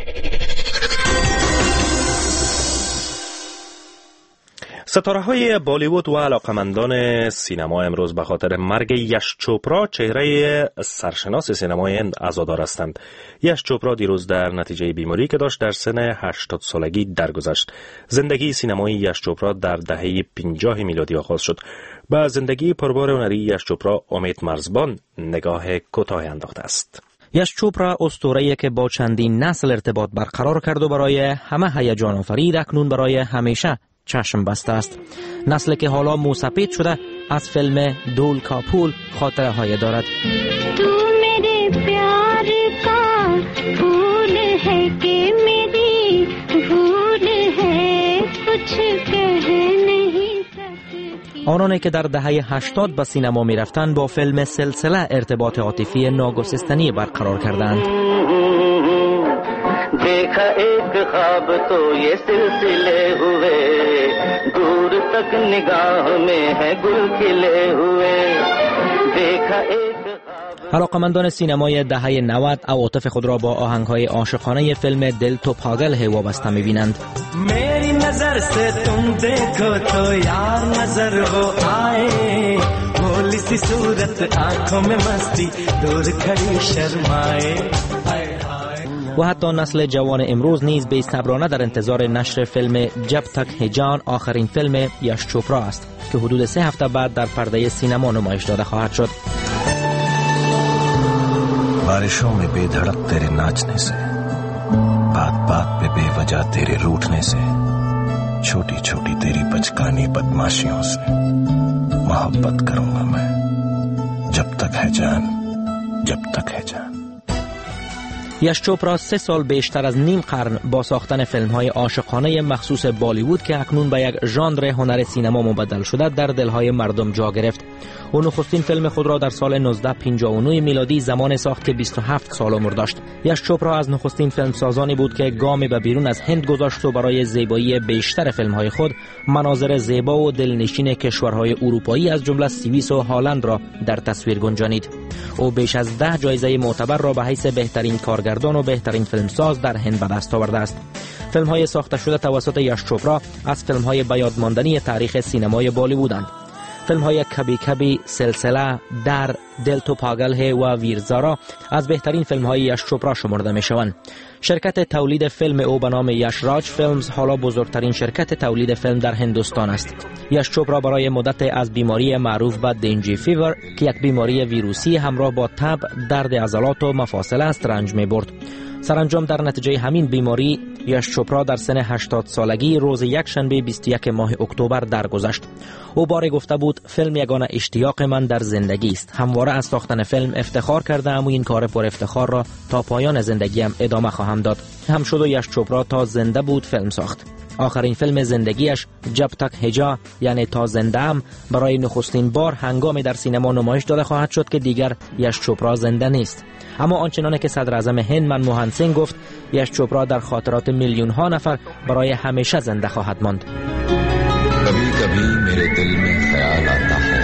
ستاره های بالیوود و علاقمندان سینما امروز به خاطر مرگ یش چوپرا چهره سرشناس سینمای هند عزادار هستند. یش چوپرا دیروز در نتیجه بیماری که داشت در سن هشتاد سالگی درگذشت. زندگی سینمایی یش چوپرا در دهه پنجاه میلادی آغاز شد. با زندگی پربار هنری یش چوپرا امید مرزبان نگاه کوتاهی انداخته است. یش چوپرا اسطوره‌ای که با چندین نسل ارتباط برقرار کرد و برای همه هیجان آفرید، اکنون برای همیشه چشم بسته است. نسل که حالا موسپید شده از فیلم دول کا پول خاطره های دارد. تو میرے پیار کا پھول ہے کہ میری بھول ہے کچھ کہہ نہیں سکتی. آنانی که در دهه هشتاد به سینما می رفتند با فیلم سلسله ارتباط عاطفی ناگسستنی برقرار کردند. دیکھا ایک خواب تو یہ سلسلے ہوئے دور تک نگاہ میں ہے گل کھلے ہوئے دیکھا ایک. علاقمندان سینمای دهه نود عواطف خود را با آهنگ‌های عاشقانه فیلم دل تو پاگل ہے وابسته می‌بینند. میری نظر سے تم دیکھو تو یار نظر ہو آئے بھولی سی صورت آنکھوں میں مستی دور کھڑی شرمائے. و حتی نسل جوان امروز نیز بی صبرانه در انتظار نشر فیلم جب تک ہے جان، آخرین فیلم یش چوپرا است که حدود سه هفته بعد در پرده سینما نمایش داده خواهد شد. بارشوں میں بے دھڑک تیرے ناچنے سے، بات بات پہ بے وجہ تیرے روٹھنے سے، چھوٹی چھوٹی تیری بچکانی بدماشیوں سے محبت کروں گا میں جب تک ہے جان، جب تک ہے جان. یش چوپرا سه سال بیشتر از نیم قرن با ساختن فیلم‌های عاشقانه مخصوص بالیوود که اکنون به یک ژانر هنر سینما مبدل شده در دل‌های مردم جا گرفت. او نخستین فیلم خود را در سال نوزده پنجاه و نه میلادی زمان ساخت که بیست و هفت سال عمر داشت. یش چوپرا از نخستین فیلمسازانی بود که گامی به بیرون از هند گذاشت و برای زیبایی بیشتر فیلم‌های خود مناظر زیبا و دلنشین کشورهای اروپایی از جمله سوئیس و هالند را در تصویر گنجانید. او بیش از ده جایزه معتبر را به حیث بهترین کارگردان و بهترین فیلمساز در هند به دست آورده است. فیلم‌های ساخته شده توسط یش چوپرا از فیلم‌های به یاد ماندنی تاریخ سینمای بالیوودند. فیلم‌های کبی کبی، سلسله، در، دل تو پاگل ہے و ویرزارا از بهترین فیلم‌های یش چوپرا شمرده می‌شوند. شرکت تولید فیلم او به نام یش راج فیلمز حالا بزرگترین شرکت تولید فیلم در هندوستان است. یش چوپرا برای مدت از بیماری معروف به دنجی فیور که یک بیماری ویروسی همراه با تب، درد عضلات و مفاصل است رنج می‌برد. سرانجام در نتیجه همین بیماری یش چوپرا در سن هشتاد سالگی روز یک شنبه بیست و یک ماه اکتبر درگذشت. او باری گفته بود فیلم یگانه اشتیاق من در زندگی است. همواره از ساختن فیلم افتخار کردم و این کار پر افتخار را تا پایان زندگیم ادامه خواهم داد. هم شد و یش چوپرا تا زنده بود فیلم ساخت. آخرین فیلم زندگیش جب تک ہے جان یعنی تا زنده ام برای نخستین بار هنگامی در سینما نمایش داده خواهد شد که دیگر یش چوپرا زنده نیست. اما آنچنانه که صدر اعظم هند منموهن سینگ گفت یش چوپرا در خاطرات میلیون ها نفر برای همیشه زنده خواهد ماند. کبھی کبھی میرے دل میں خیال آتا ہے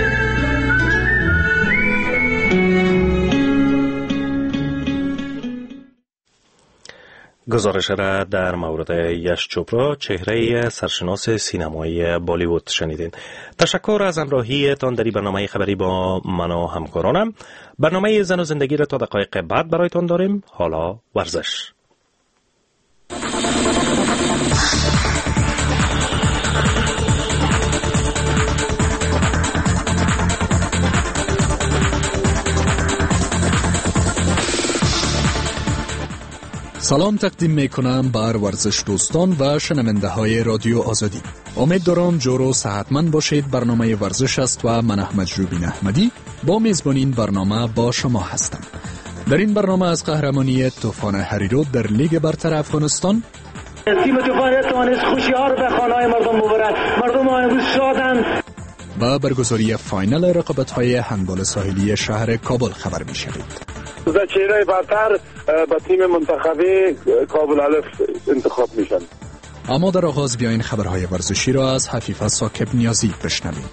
گزارش را در مورد یش چوپرا، چهره سرشناس سینمای بالیوود شنیدین. تشکر از همراهیتان در این برنامه خبری با من و همکارانم. برنامه زن و زندگی را تا دقایق بعد برایتان داریم. حالا ورزش. سلام تقدیم می کنم بر ورزش دوستان و شنونده های رادیو آزادی. امید دارم جور و صحتمند باشید. برنامه ورزش است و من احمد جوبین احمدی با میزبان این برنامه با شما هستم. در این برنامه از قهرمانی طوفان هریرود در لیگ برتر افغانستان، تیم طوفان توانست خوشیار به خانه‌های مردم ببرد. مردم امروز شادند. و برگزاری فاینال رقابت‌های هندبال ساحلی شهر کابل خبر می‌شوید. در چهره برتر با تیم منتخبی کابل الف انتخاب میشن. اما در آغاز بیاین خبرهای ورزشی را از حفیظ ثاقب نیازی بشنویم.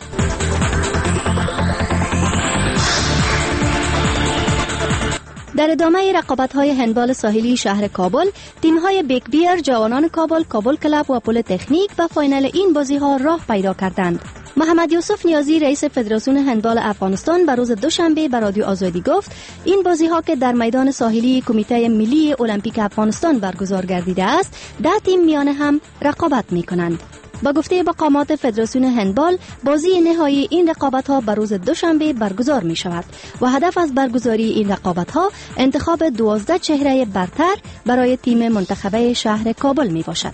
در ادامه رقابت‌های هندبال ساحلی شهر کابل، تیم‌های بیگ بیر، جوانان کابل، کابل کلاب و پل تکنیک و فاینال این بازی‌ها راه پیدا کردند. محمد یوسف نیازی رئیس فدراسیون هندبال افغانستان بر روز دوشنبه به رادیو آزادی گفت این بازی‌ها که در میدان ساحلی کمیته ملی المپیک افغانستان برگزار گردیده است، ده تیم میان هم رقابت می‌کنند. با گفته مقامات فدراسیون هندبال، بازی نهایی این رقابت‌ها بر روز دوشنبه برگزار می‌شود و هدف از برگزاری این رقابت‌ها انتخاب دوازده چهره برتر برای تیم منتخبه شهر کابل میباشد.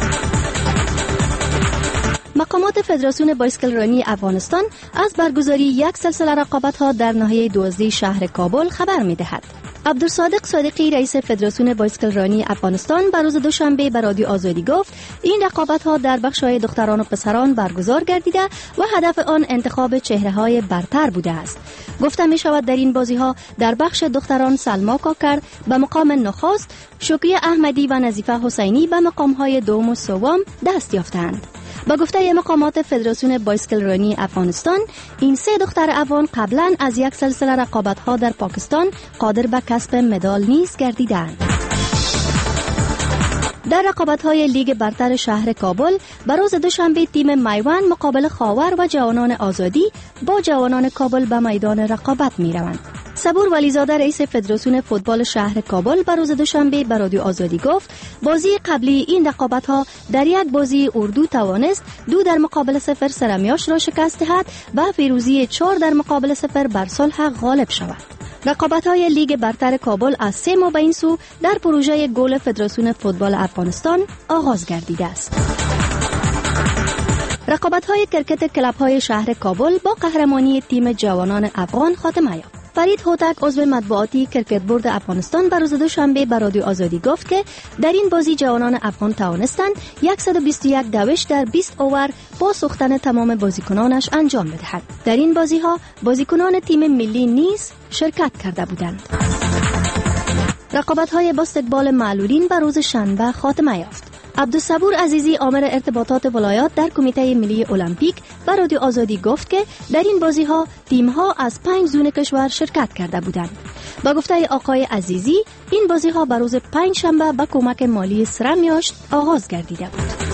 مقامات فدراسیون بایسکل رانی افغانستان از برگزاری یک سلسله رقابت‌ها در ناحیه دوازده شهر کابل خبر می‌دهد. عبدالصادق صادقی رئیس فدراسیون بایسکل رانی افغانستان بر روز دوشنبه به رادیو آزادی گفت این رقابت‌ها در بخش‌های دختران و پسران برگزار گردیده و هدف آن انتخاب چهره‌های برتر بوده است. گفته می‌شود در این بازی‌ها در بخش دختران سلما کاکر به مقام نخست، شکریه احمدی و نظیفه حسینی به مقام‌های دوم و سوم دست یافتند. با گفته مقامات فدراسیون بایسکل رانی افغانستان، این سه دختر افغان قبلا از یک سلسله رقابت‌ها در پاکستان قادر به کسب مدال نیز گردیدند. در رقابت‌های لیگ برتر شهر کابل بر روز دوشنبه تیم میوان مقابل خاور و جوانان آزادی با جوانان کابل به میدان رقابت می‌روند. صبور ولیزاده رئیس فدراسیون فوتبال شهر کابل بر روز دوشنبه به رادیو آزادی گفت بازی قبلی این رقابت‌ها در یک بازی اردو توانست دو در مقابل صفر سرمیاش را شکست دهد و پیروزی چهار در مقابل صفر بر صلح غالب شود. رقابت‌های لیگ برتر کابل از سه ماه به این سو در پروژه گل فدراسیون فوتبال افغانستان آغاز گردیده است. رقابت‌های کرکت کلب‌های شهر کابل با قهرمانی تیم جوانان افغان خاتمه یافت. فرید هوتک عضو مطبوعاتی کرکت بورد افغانستان بر روز دوشنبه به رادیو آزادی گفت که در این بازی جوانان افغان توانستند صد و بیست و یک دوش در بیست اوور با سوختن تمام بازیکنانش انجام بدهد. در این بازی‌ها بازیکنان تیم ملی نیز شرکت کرده بودند. رقابت‌های بسکتبال معلولین بر روز شنبه خاتمه یافت. عبدالصبور عزیزی عامل ارتباطات ولایات در کمیته ملی المپیک به رادیو آزادی گفت که در این بازی‌ها تیم‌ها از پنج زون کشور شرکت کرده بودند. با گفته آقای عزیزی این بازی‌ها بر روز پنج شنبه با کمک مالی سرمیاشت آغاز گردیده بود.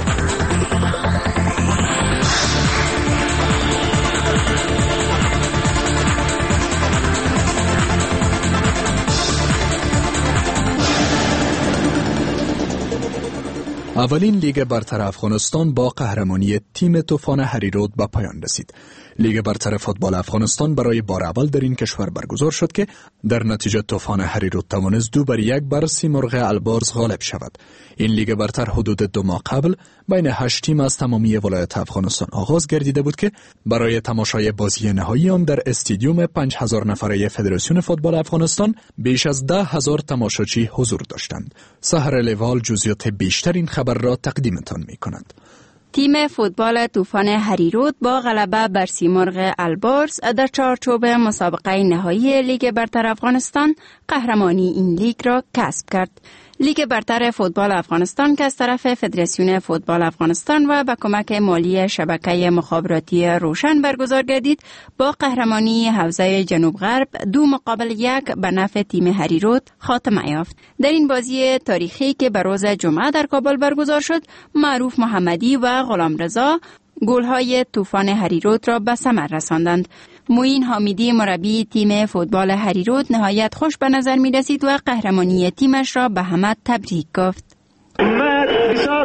اولین لیگ برتر افغانستان با قهرمانی تیم طوفان هریرود به پایان رسید. لیگ برتر فوتبال افغانستان برای بار اول در این کشور برگزار شد که در نتیجه طوفان هریرود توانست دو بر یک بر سیمرغ البرز غالب شود. این لیگ برتر حدود دو ماه قبل بین هشت تیم از تمامی ولایت افغانستان آغاز گردیده بود که برای تماشای بازی نهایی آن در استادیوم پنج هزار نفره فدراسیون فوتبال افغانستان بیش از ده هزار تماشاچی حضور داشتند. سحر لیوال جزئیات بیشتر این خبر را تقدیمتان می کند. تیم فوتبال طوفان هریرود با غلبه بر سیمرغ البرز در چارچوب مسابقه نهایی لیگ برتر افغانستان قهرمانی این لیگ را کسب کرد. لیگ برتر فوتبال افغانستان که از طرف فدراسیون فوتبال افغانستان و با کمک مالی شبکه مخابراتی روشن برگزار گردید، با قهرمانی حوزه جنوب غرب دو مقابل یک به نفع تیم هریرود خاتمه یافت. در این بازی تاریخی که به روز جمعه در کابل برگزار شد، معروف محمدی و غلام رضا گل‌های طوفان هریرود را به ثمر رساندند. معین حامیدی مربی تیم فوتبال هریرود نهایت خوش به نظر می رسید و قهرمانی تیمش را به همه تبریک گفت. من بسیار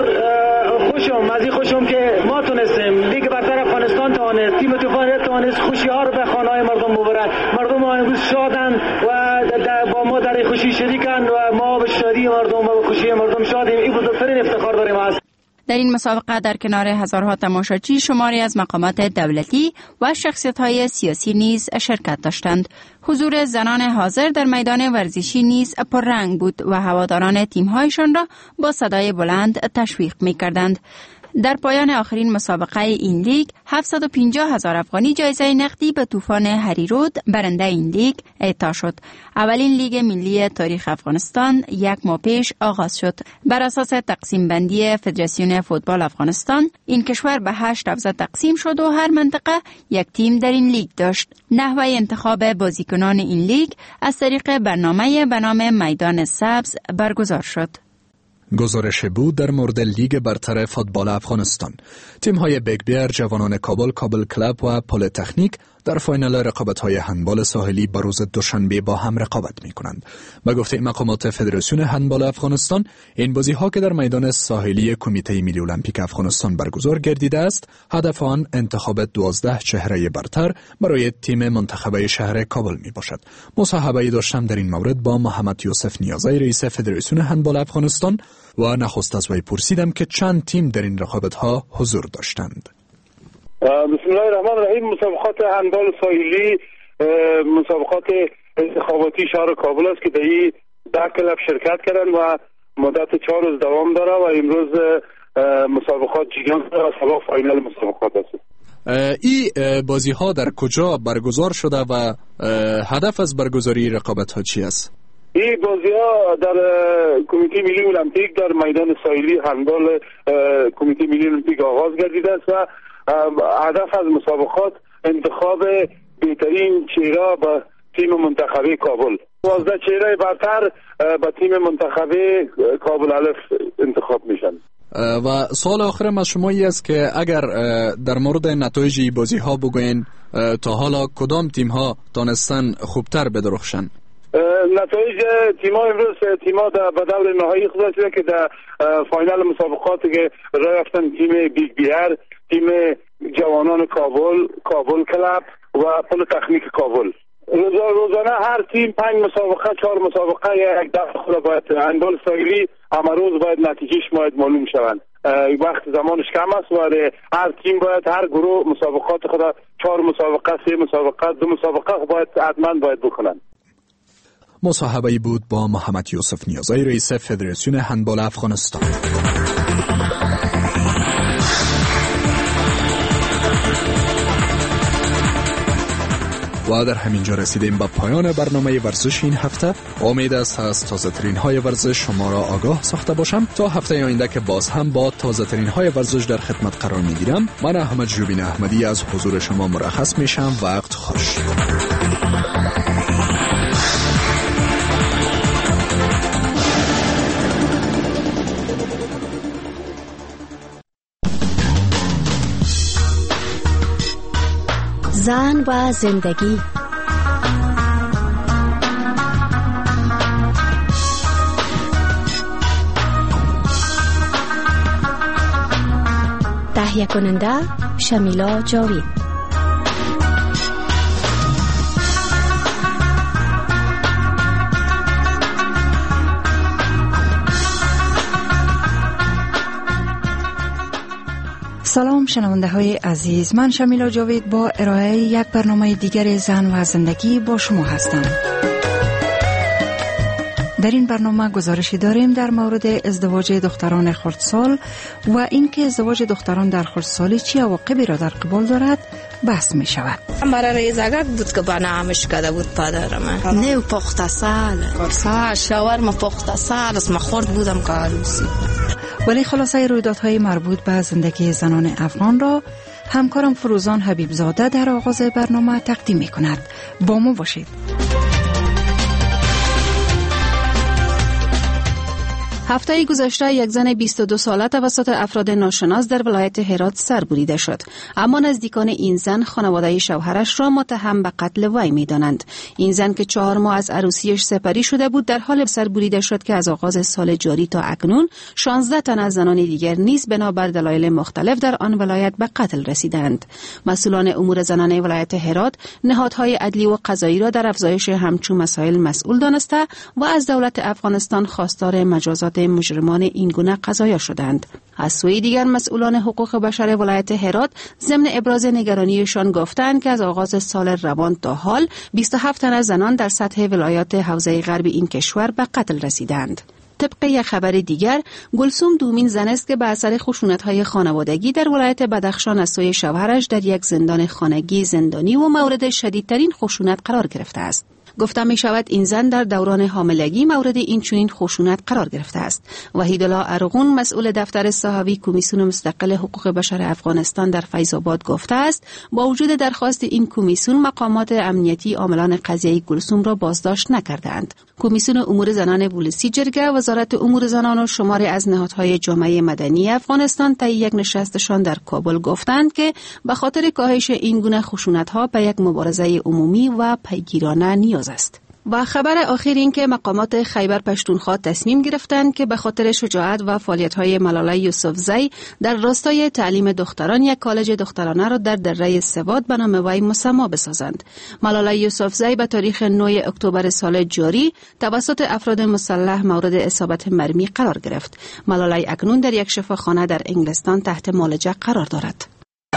خوشم، از این خوشم که ما تونستیم لیگ برتر افغانستان توانست، تیم طوفان توانست خوشی ها رو به خانه های مردم ببرد. مردم ما امروز شادن و با ما در خوشی شریکن و ما به شادی مردم و به خوشی مردم شادیم. این بزرگترین افتخار داریم است. در این مسابقه در کنار هزارها تماشاچی شماری از مقامات دولتی و شخصیت‌های سیاسی نیز شرکت داشتند. حضور زنان حاضر در میدان ورزشی نیز پررنگ بود و هواداران تیم‌هایشان را با صدای بلند تشویق می‌کردند. در پایان آخرین مسابقه این لیگ هفتصد و پنجاه هزار افغانی جایزه نقدی به طوفان هریرود برنده این لیگ اعطا شد. اولین لیگ ملی تاریخ افغانستان یک ماه پیش آغاز شد. بر اساس تقسیم بندی فدراسیون فوتبال افغانستان، این کشور به هشت حوزه تقسیم شد و هر منطقه یک تیم در این لیگ داشت. نحوه انتخاب بازیکنان این لیگ از طریق برنامه به نام میدان سبز برگزار شد. گزارش بود در مورد لیگ برتر فوتبال افغانستان. تیم‌های بیگ بیار، جوانان کابل، کابل کلاب و پل تکنیک در فاینال رقابت‌های هندبال ساحلی به روز دوشنبه با هم رقابت می‌کنند. به گفته مقامات فدراسیون هندبال افغانستان، این بازی‌ها که در میدان ساحلی کمیته ملی المپیک افغانستان برگزار گردیده است، هدف آن انتخاب دوازده چهره برتر برای تیم منتخبه شهر کابل میباشد. مصاحبه‌ای داشتم در این مورد با محمد یوسف نیازی، رئیس فدراسیون هندبال افغانستان، و نخست از وی پرسیدم که چند تیم در این رقابت‌ها حضور داشتند. بسم الله الرحمن الرحیم. مسابقات هندبال ساحلی مسابقات انتخاباتی شهر کابل است که در این ده کلب شرکت کردن و مدت چهار روز دوام داره و امروز مسابقات جریان داره و سبا فاینال مسابقات است. این بازی ها در کجا برگزار شده و هدف از برگزاری رقابت ها چی است؟ این بازی ها در کمیته ملی المپیک در میدان ساحلی هندبال کمیته ملی المپیک آغاز گردیده است و هدف از مسابقات انتخاب بهترین چهره به تیم منتخبه کابل. دوازده چهره برتر به تیم منتخبه کابل الف انتخاب میشن. و سوال آخرم از شما ای است که اگر در مورد نتایج بازی ها بگوین تا حالا کدام تیم ها تانستن خوبتر بدرخشن؟ نتایج تیم ها امروز تیم ها به دور نهایی خود رسیدن که در فاینال مسابقات که راه یافتن تیم بیگ بیار، تیم جوانان کابل، کابل کلاب و پل تکنیک کابل. روزانه هر تیم پنج مسابقه، چهار مسابقه یا یک دفعه خود باید هندبال ساحلی اما روز باید نتیجهش باید معلوم شوند. وقت زمانش کم است و هر تیم باید هر گروه مسابقات خود چهار مسابقه، سه مسابقه، دو مسابقه باید حتما باید بکنند. مصاحبه‌ای بود با محمد یوسف نیازی، رئیس فدراسیون هندبال افغانستان. و در همین جا رسیدیم به پایان برنامه ورزش این هفته. امید است از تازه ترین های ورزش شما را آگاه ساخته باشم. تا هفته آینده که باز هم با تازه ترین های ورزش در خدمت قرار می گیرم. من احمد جوبین احمدی از حضور شما مرخص میشم. وقت خوش. زن و زندگی. تهیه کننده شمیلا جاوید. سلام شنونده های عزیز، من شمیلا جاوید با ارائه یک برنامه دیگر زن و زندگی با شما هستم. در این برنامه گزارشی داریم در مورد ازدواج دختران خردسال و اینکه ازدواج دختران در خردسالی چه عواقبی را در قبال دارد بحث می شود. برای ریزگک بود که بنامش کرده بود پدرم. نه پخت سال سال شاورما پخت سال است ما خورد بودم که عروسی. ولی خلاصه رویدادهای مربوط به زندگی زنان افغان را همکارم فروزان حبیبزاده در آغاز برنامه تقدیم می کند. با ما باشید. هفته گذشته یک زن بیست و دو ساله توسط افراد ناشناس در ولایت هرات سربریده شد، اما نزدیکان این زن خانواده شوهرش را متهم به قتل وی می‌دانند. این زن که چهار ماه از عروسیش سپری شده بود در حال سربریده شد که از آغاز سال جاری تا اکنون شانزده تن از زنان دیگر نیز بنابر دلایل مختلف در آن ولایت به قتل رسیدند. مسئولان امور زنانه ولایت هرات نهادهای عدلی و قضایی را در افزایش همچون مسائل مسئول دانسته و از دولت افغانستان خواستار مجازات مجرمان این گونه قضایا شدند. از سوی دیگر مسئولان حقوق بشر ولایت هرات ضمن ابراز نگرانیشان گفتند که از آغاز سال روان تا حال بیست و هفت تن از زنان در سطح ولایات حوزه غربی این کشور به قتل رسیدند. طبق یک خبر دیگر، گلسوم دومین زن است که به اثر خشونت‌های خانوادگی در ولایت بدخشان از سوی شوهرش در یک زندان خانگی زندانی و مورد شدیدترین خشونت قرار گرفته است. گفته می شود این زن در دوران حاملگی مورد این چنین خشونت قرار گرفته است. وحیدالله ارغون مسئول دفتر صحوی کمیسیون مستقل حقوق بشر افغانستان در فیض آباد گفته است با وجود درخواست این کمیسیون مقامات امنیتی عاملان قضیه گلسوم را بازداشت نکردند. کمیسیون امور زنان بولسی جرگه وزارت امور زنان و شماری از نهادهای جامعه مدنی افغانستان طی یک نشستشان در کابل گفتند که به خاطر کاهش این گونه خشونت‌ها به یک مبارزه عمومی و پیگیرانه نیاز است. و خبر آخر این که مقامات خیبر پشتونخوا تصمیم گرفتند که به خاطر شجاعت و فعالیت‌های ملاله یوسفزی در راستای تعلیم دختران یک کالج دخترانه را در دره سواد به نام وی مسما بسازند. ملاله یوسفزی به تاریخ نه اکتبر سال جاری توسط افراد مسلح مورد اصابت مرمی قرار گرفت. ملاله اکنون در یک شفاخانه در انگلستان تحت معالجه قرار دارد.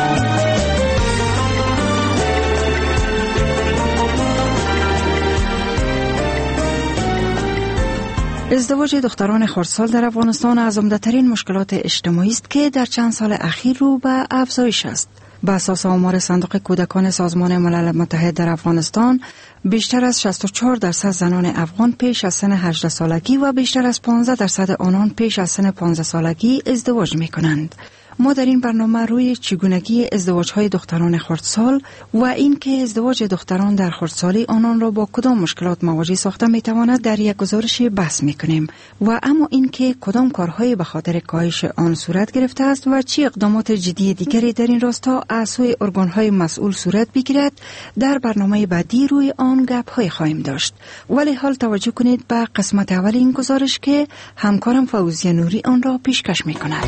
ازدواج دختران خردسال در افغانستان از عمده‌ترین مشکلات اجتماعی است که در چند سال اخیر رو به افزایش است. به اساس آمار صندوق کودکان سازمان ملل متحد در افغانستان، بیشتر از شصت و چهار درصد زنان افغان پیش از سن هجده سالگی و بیشتر از پانزده درصد آنان پیش از سن پانزده سالگی ازدواج می کنند. ما در این برنامه روی چگونگی ازدواج‌های دختران خردسال و اینکه ازدواج دختران در خردسالی آنان را با کدام مشکلات مواجه ساخته می‌تواند در یک گزارش بحث می‌کنیم و اما اینکه کدام کارهای به خاطر کاهش آن صورت گرفته است و چه اقدامات جدی دیگری در این راستا از سوی ارگان‌های مسئول صورت بگیرد در برنامه بعدی روی آن گپ‌های خواهیم داشت. ولی حال توجه کنید به قسمت اول این گزارش که همکارم فوزیه نوری آن را پیشکش می‌کند.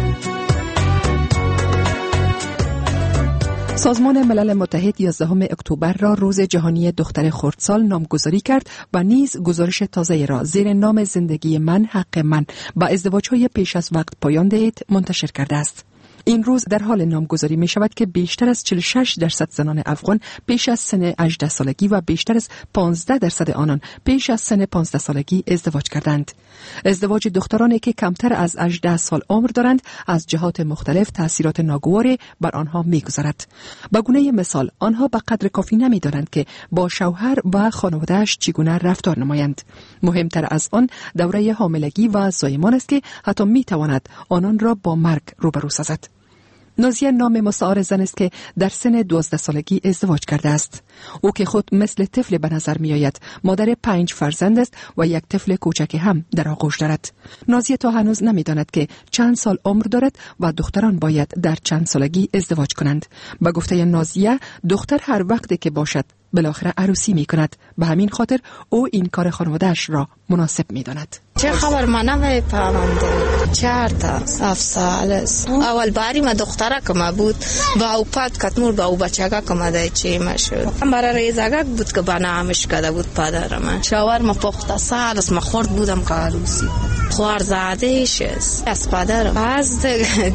سازمان ملل متحد یازدهم اکتبر را روز جهانی دختر خردسال نامگذاری کرد و نیز گزارش تازه را زیر نام زندگی من حق من با ازدواج‌های پیش از وقت پایان دهید منتشر کرده است. این روز در حال نامگذاری می شود که بیشتر از چهل و شش درصد زنان افغان پیش از سن هجده سالگی و بیشتر از پانزده درصد آنان پیش از سن پانزده سالگی ازدواج کردند. ازدواج دخترانی که کمتر از هجده سال عمر دارند از جهات مختلف تأثیرات ناگواری بر آنها می‌گذارد. به گونه مثال آنها به قدر کافی نمی‌دانند که با شوهر و خانواده‌اش چگونه رفتار نمایند. مهمتر از آن دوره حاملگی و زایمان است که حتی می‌تواند آنان را با مرگ روبرو سازد. نازیه نام مستعار زن است که در سن دوازده سالگی ازدواج کرده است. او که خود مثل طفل به نظر می آید، مادر پنج فرزند است و یک طفل کوچک هم در آغوش دارد. نازیه تا هنوز نمی داند که چند سال عمر دارد و دختران باید در چند سالگی ازدواج کنند. به گفته نازیه، دختر هر وقت که باشد بالاخره عروسی می کند. به همین خاطر او این کار خانواده‌اش را مناسب می داند. چه خبر من نمیفهمم چهار تا هفت سال است. اول باری ما دختره که ما بود با او پد کتمور با او بچگه که ما ده چی ما شد. برای ریزگک بود که بنامش کرده بود پدرم. شاور ما پخت سال است ما خورد بودم که عروسی. خوارزادهش است از پدر از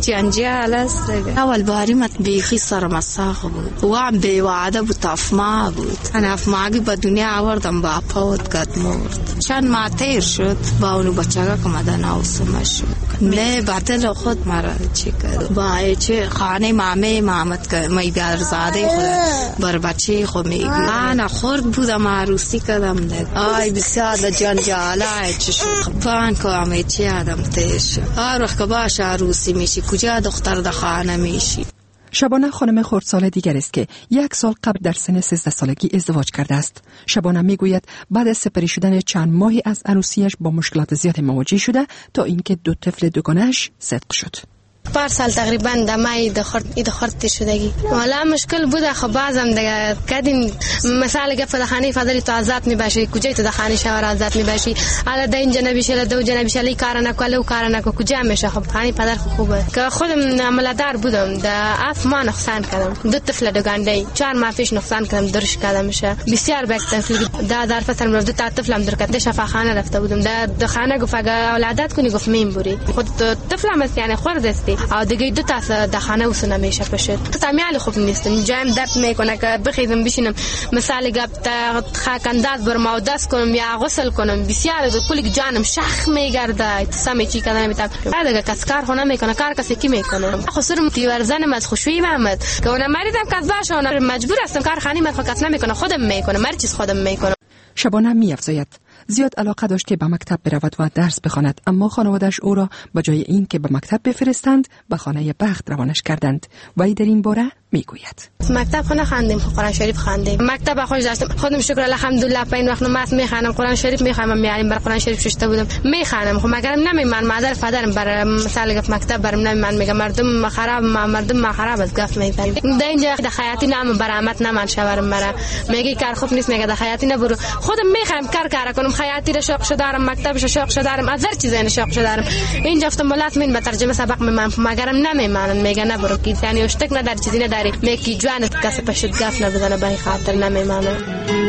جنجال است. اول باری مت بیخی سر مساخ بود و هم بی وعده بود، افما بود. انا افماگی به دنیا آوردم با پاوت قد مرد. چند ماه تیر شد با اونو بچگاه که مدن آوسمه شد. نه بدل خود مرا چی کرد با چه خانه مامه مامت که می بیارزاده خود بر بچه خود میگی من خورد بودم عروسی کردم ده آی بسیار جنجالای چه شد پان که همه چی آدم تیش هر وقت که باش عروسی میشی کجا دختر ده خانه میشی. شبانه خانم خردسال دیگر است که یک سال قبل در سن سیزده سالگی ازدواج کرده است. شبانه میگوید بعد از سپری شدن چند ماهی از عروسیش با مشکلات زیاد مواجه شده تا اینکه دو طفل دوگانه‌اش صدق شد. پار سال تقریبا دمای دخورت دخورت شدگی ولی مشکل بوده. خب بعضم دیگه کدیم مثلا گپ دخانه فضلی تو آزاد میباشی کجای تو دخانه شوهر آزاد میباشی حالا ده اینجا نبیشه دو جا نبیشه لی کار نکنه و کار نکنه کجا میشه. خب خانی پدر خوبه که خودم عملدار بودم ده اف ما نقصان کردم دو طفل دوگانده چهار ماه پیش نقصان کردم درش کردم میشه بسیار بکتن ده در فصل مرد تا طفلم در کده شفاخانه رفته بودم ده دخانه گفت اولادت کنی گفت میم بری خود طفلم است یعنی خورد استی او دیگه دو تا دخانه وسونه میشه پشت تامیال خوب نیستم جایم درد میکنه که بخیزم بشینم مثلا گپ تا خاک انداز بر ما دست کنم یا غسل کنم بسیار کلی جانم شخ میگرده تسمی چی کنه میتم بعد کس کار خونه میکنه کار کسی کی میکنه خسرم تیورزن از خوشویی محمد که اون مریضم کس باشه اون مجبور هستم کار خانی من کس نمیکنه خودم میکنم هر چیز خودم میکنم. شبانه میافزاید زیاد علاقه داشت که به مکتب برود و درس بخواند، اما خانواده‌اش او را به جای این که به مکتب بفرستند به خانه بخت روانش کردند. وی در این باره میگوید مکتب خونه خواندیم قرآن شریف خواندیم مکتب خوش داشتم خودم شکر الحمدلله پین وقت نماز میخوانم قرآن شریف میخوام میاریم بر قرآن شریف ششته بودم میخوانم. خب مگرم نمیمان مادر پدرم بر مثلا گفت مکتب برم نمیمان میگه مردم خراب مردم ما خراب از گفت میزنم در اینجا د خیاطی نام برآمد نمان شوارم برا میگه کار خوب نیست میگه د خیاطی نبرو خودم میخوام کار کار کنم خیاطی را شوق شدارم مکتبش شوق شدارم از هر چیزی شوق شدارم اینجا افتم ملات من به ترجمه سبق میمان مگرم نمیمان میگه نبرو کی یعنی اشتک ندار چیزی نداری میگی جوانت کس پشت گاف نبزنه برای خاطر نمیمانه.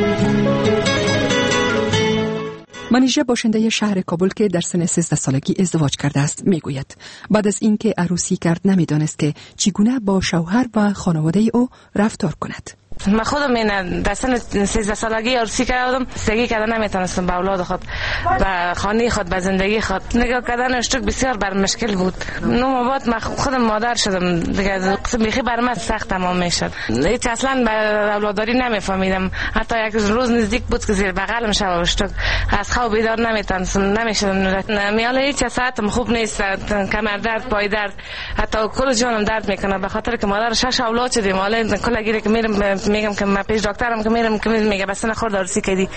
منیژه باشنده شهر کابل که در سن سیزده سالگی ازدواج کرده است میگوید بعد از اینکه عروسی کرد نمیدانست که چگونه با شوهر و خانواده او رفتار کند. من خودم این در سن سیزده سالگی عروسی کردم زندگی کردن نمیتونستم با اولاد خود و خانه خود به زندگی خود نگاه کردن اشتک بسیار بر مشکل بود. نو بعد من خودم مادر شدم دیگه قسم بیخی بر من سخت تمام میشد هیچ اصلا به اولاداری نمیفهمیدم حتی یک روز نزدیک بود که زیر بغلم شب اشتک از خواب بیدار نمیتونستم نمیشدم میاله هیچ ساعتم خوب نیست کمر درد پای درد حتی کل جانم درد میکنه به خاطر که مادر شش اولاد شدیم حالا کلا گیره که میرم میگم که من پیش دکترم که میرم که میگه بس نخورد عروسی کردی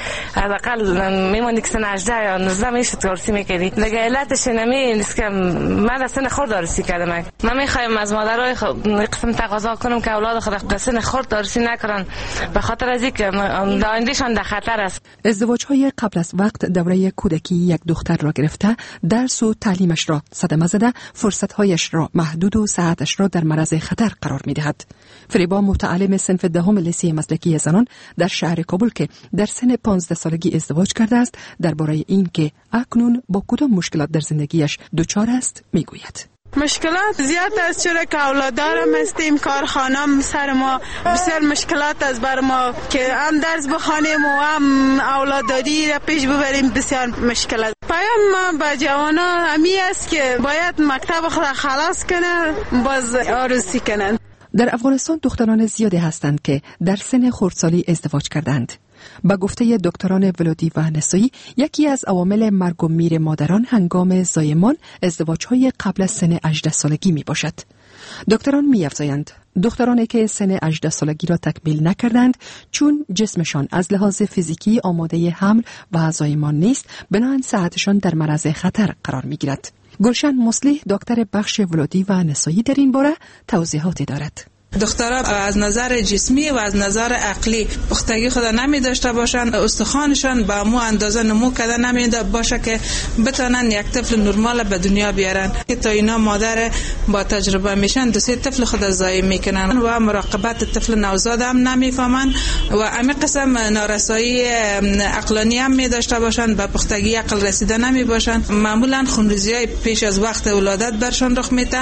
حداقل میموندی که سن هجده یا نوزده میشد عروسی میکردی دیگه علتش نمی نیست که من سن خورد عروسی کردم. من میخوایم از مادرای قسم تقاضا کنم که اولاد خود سن خورد عروسی نکنن به خاطر از اینکه آیندهشان در خطر است. ازدواج‌های قبل از وقت دوره کودکی یک دختر را گرفته درس و تعلیمش را صدمه زده فرصت‌هایش را محدود و صحتش را در معرض خطر قرار می‌دهد. فریبا متعلم صنف دهم لیسه مسلکی زنان در شهر کابل که در سن پانزده سالگی ازدواج کرده است درباره این که اکنون با کدام مشکلات در زندگیش دچار است میگوید. مشکلات زیاد است چرا که اولادارم هستیم کارخانم سر ما بسیار مشکلات است بر ما که هم درس بخوانیم و هم اولاداری را پیش ببریم بسیار مشکلات. پیام ما به جوانان همی است که باید مکتب خود خلاص کنن باز عروسی کنن. در افغانستان دختران زیادی هستند که در سن خردسالی ازدواج کردند. با گفته دکتران ولودی و نسایی یکی از عوامل مرگ و میر مادران هنگام زایمان ازدواج‌های قبل از سن هجده سالگی می باشد. دکتران می افزایند دخترانی که سن هجده سالگی را تکمیل نکردند چون جسمشان از لحاظ فیزیکی آماده حمل و زایمان نیست بنابراین صحتشان در معرض خطر قرار می گیرد. گلشن مصلح دکتر بخش ولادی و نسایی در این باره توضیحاتی دارد. دخترها از نظر جسمی و از نظر عقلی پختگی خود نمی داشته باشند، استخوانشان به مو اندازه نمو کرده نمی باشه که بتونن یک طفل نرمال به دنیا بیارن. که تا اینا مادر با تجربه میشن دو سه طفل خود ضایع میکنن و مراقبت طفل نوزاد هم نمیفهمن و همین قسم نارسایی عقلانی هم می داشته باشن، به پختگی عقل رسیده نمی باشن. معمولا خونریزی پیش از وقت ولادت برشان رخ میده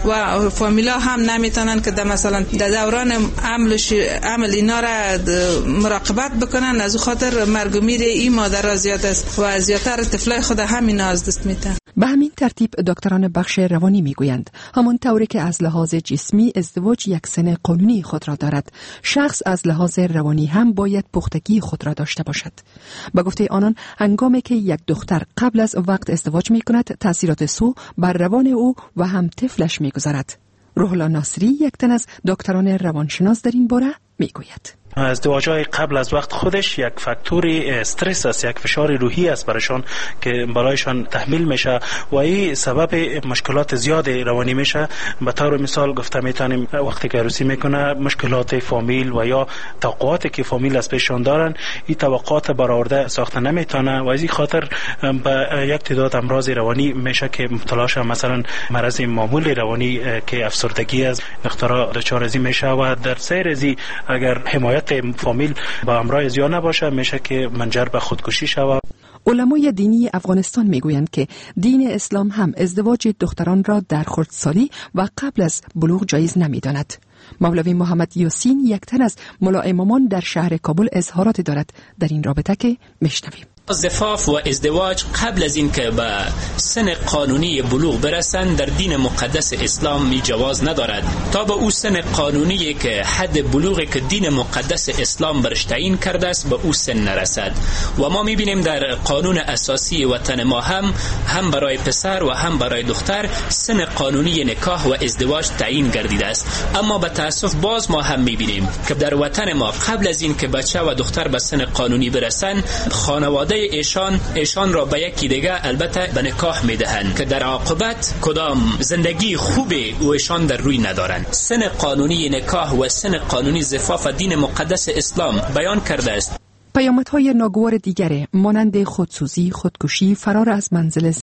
و فامیلا هم نمیتونن که مثلا در دوران عمل عمل اینا را مراقبت بکنن. از خاطر مرگ و میر این مادر زیاد است و زیادتر طفلای خود همین از دست میدن. به همین ترتیب دکتران بخش روانی میگویند همان طوری که از لحاظ جسمی ازدواج یک سن قانونی خود را دارد، شخص از لحاظ روانی هم باید پختگی خود را داشته باشد. با گفته آنان هنگامی که یک دختر قبل از وقت ازدواج میکند تاثیرات سو بر روان او و هم طفلش میگذارد. روح الله ناصری یک تن از دکتران روانشناس در این باره میگوید ازدواج‌های قبل از وقت خودش یک فاکتور استرس است، یک فشار روحی است برایشان که بالایشان تحمیل میشه و این سبب مشکلات زیاد روانی میشه. به طور مثال گفته میتونیم وقتی که عروسی میکنه مشکلات فامیل و یا توقعاتی که فامیل از پیششان دارن این توقعات برآورده ساخته نمیتونه و از این خاطر به یک تعداد امراض روانی میشه که مبتلا شه. مثلا مرض معمول روانی که افسردگی است، دخترها دچار از این میشه و در سیر از اگر حمایت فامیل با امراض زیاد نباشه میشه که منجر به خودکشی شود. علمای دینی افغانستان میگویند که دین اسلام هم ازدواج دختران را در خردسالی و قبل از بلوغ جایز نمیداند. مولوی محمد یاسین یک تن از ملا امامان در شهر کابل اظهارات دارد در این رابطه که میشنویم. زفاف و ازدواج قبل از این که به سن قانونی بلوغ برسند در دین مقدس اسلام می جواز ندارد تا به او سن قانونی که حد بلوغی که دین مقدس اسلام برش تعیین کرده است به او سن نرسد. و ما می بینیم در قانون اساسی وطن ما هم هم برای پسر و هم برای دختر سن قانونی نکاح و ازدواج تعیین گردیده است. اما به تاسف باز ما هم می بینیم که در وطن ما قبل از این که بچه و دختر به سن قانونی برسند خانواده ایشان ایشان را به یکی دیگه البته به نکاح میدهند که در عاقبت کدام زندگی خوبی او ایشان در روی ندارند. سن قانونی نکاح و سن قانونی زفاف دین مقدس اسلام بیان کرده است. پیامدهای ناگوار دیگره مانند خودسوزی، خودکشی، فرار از منزل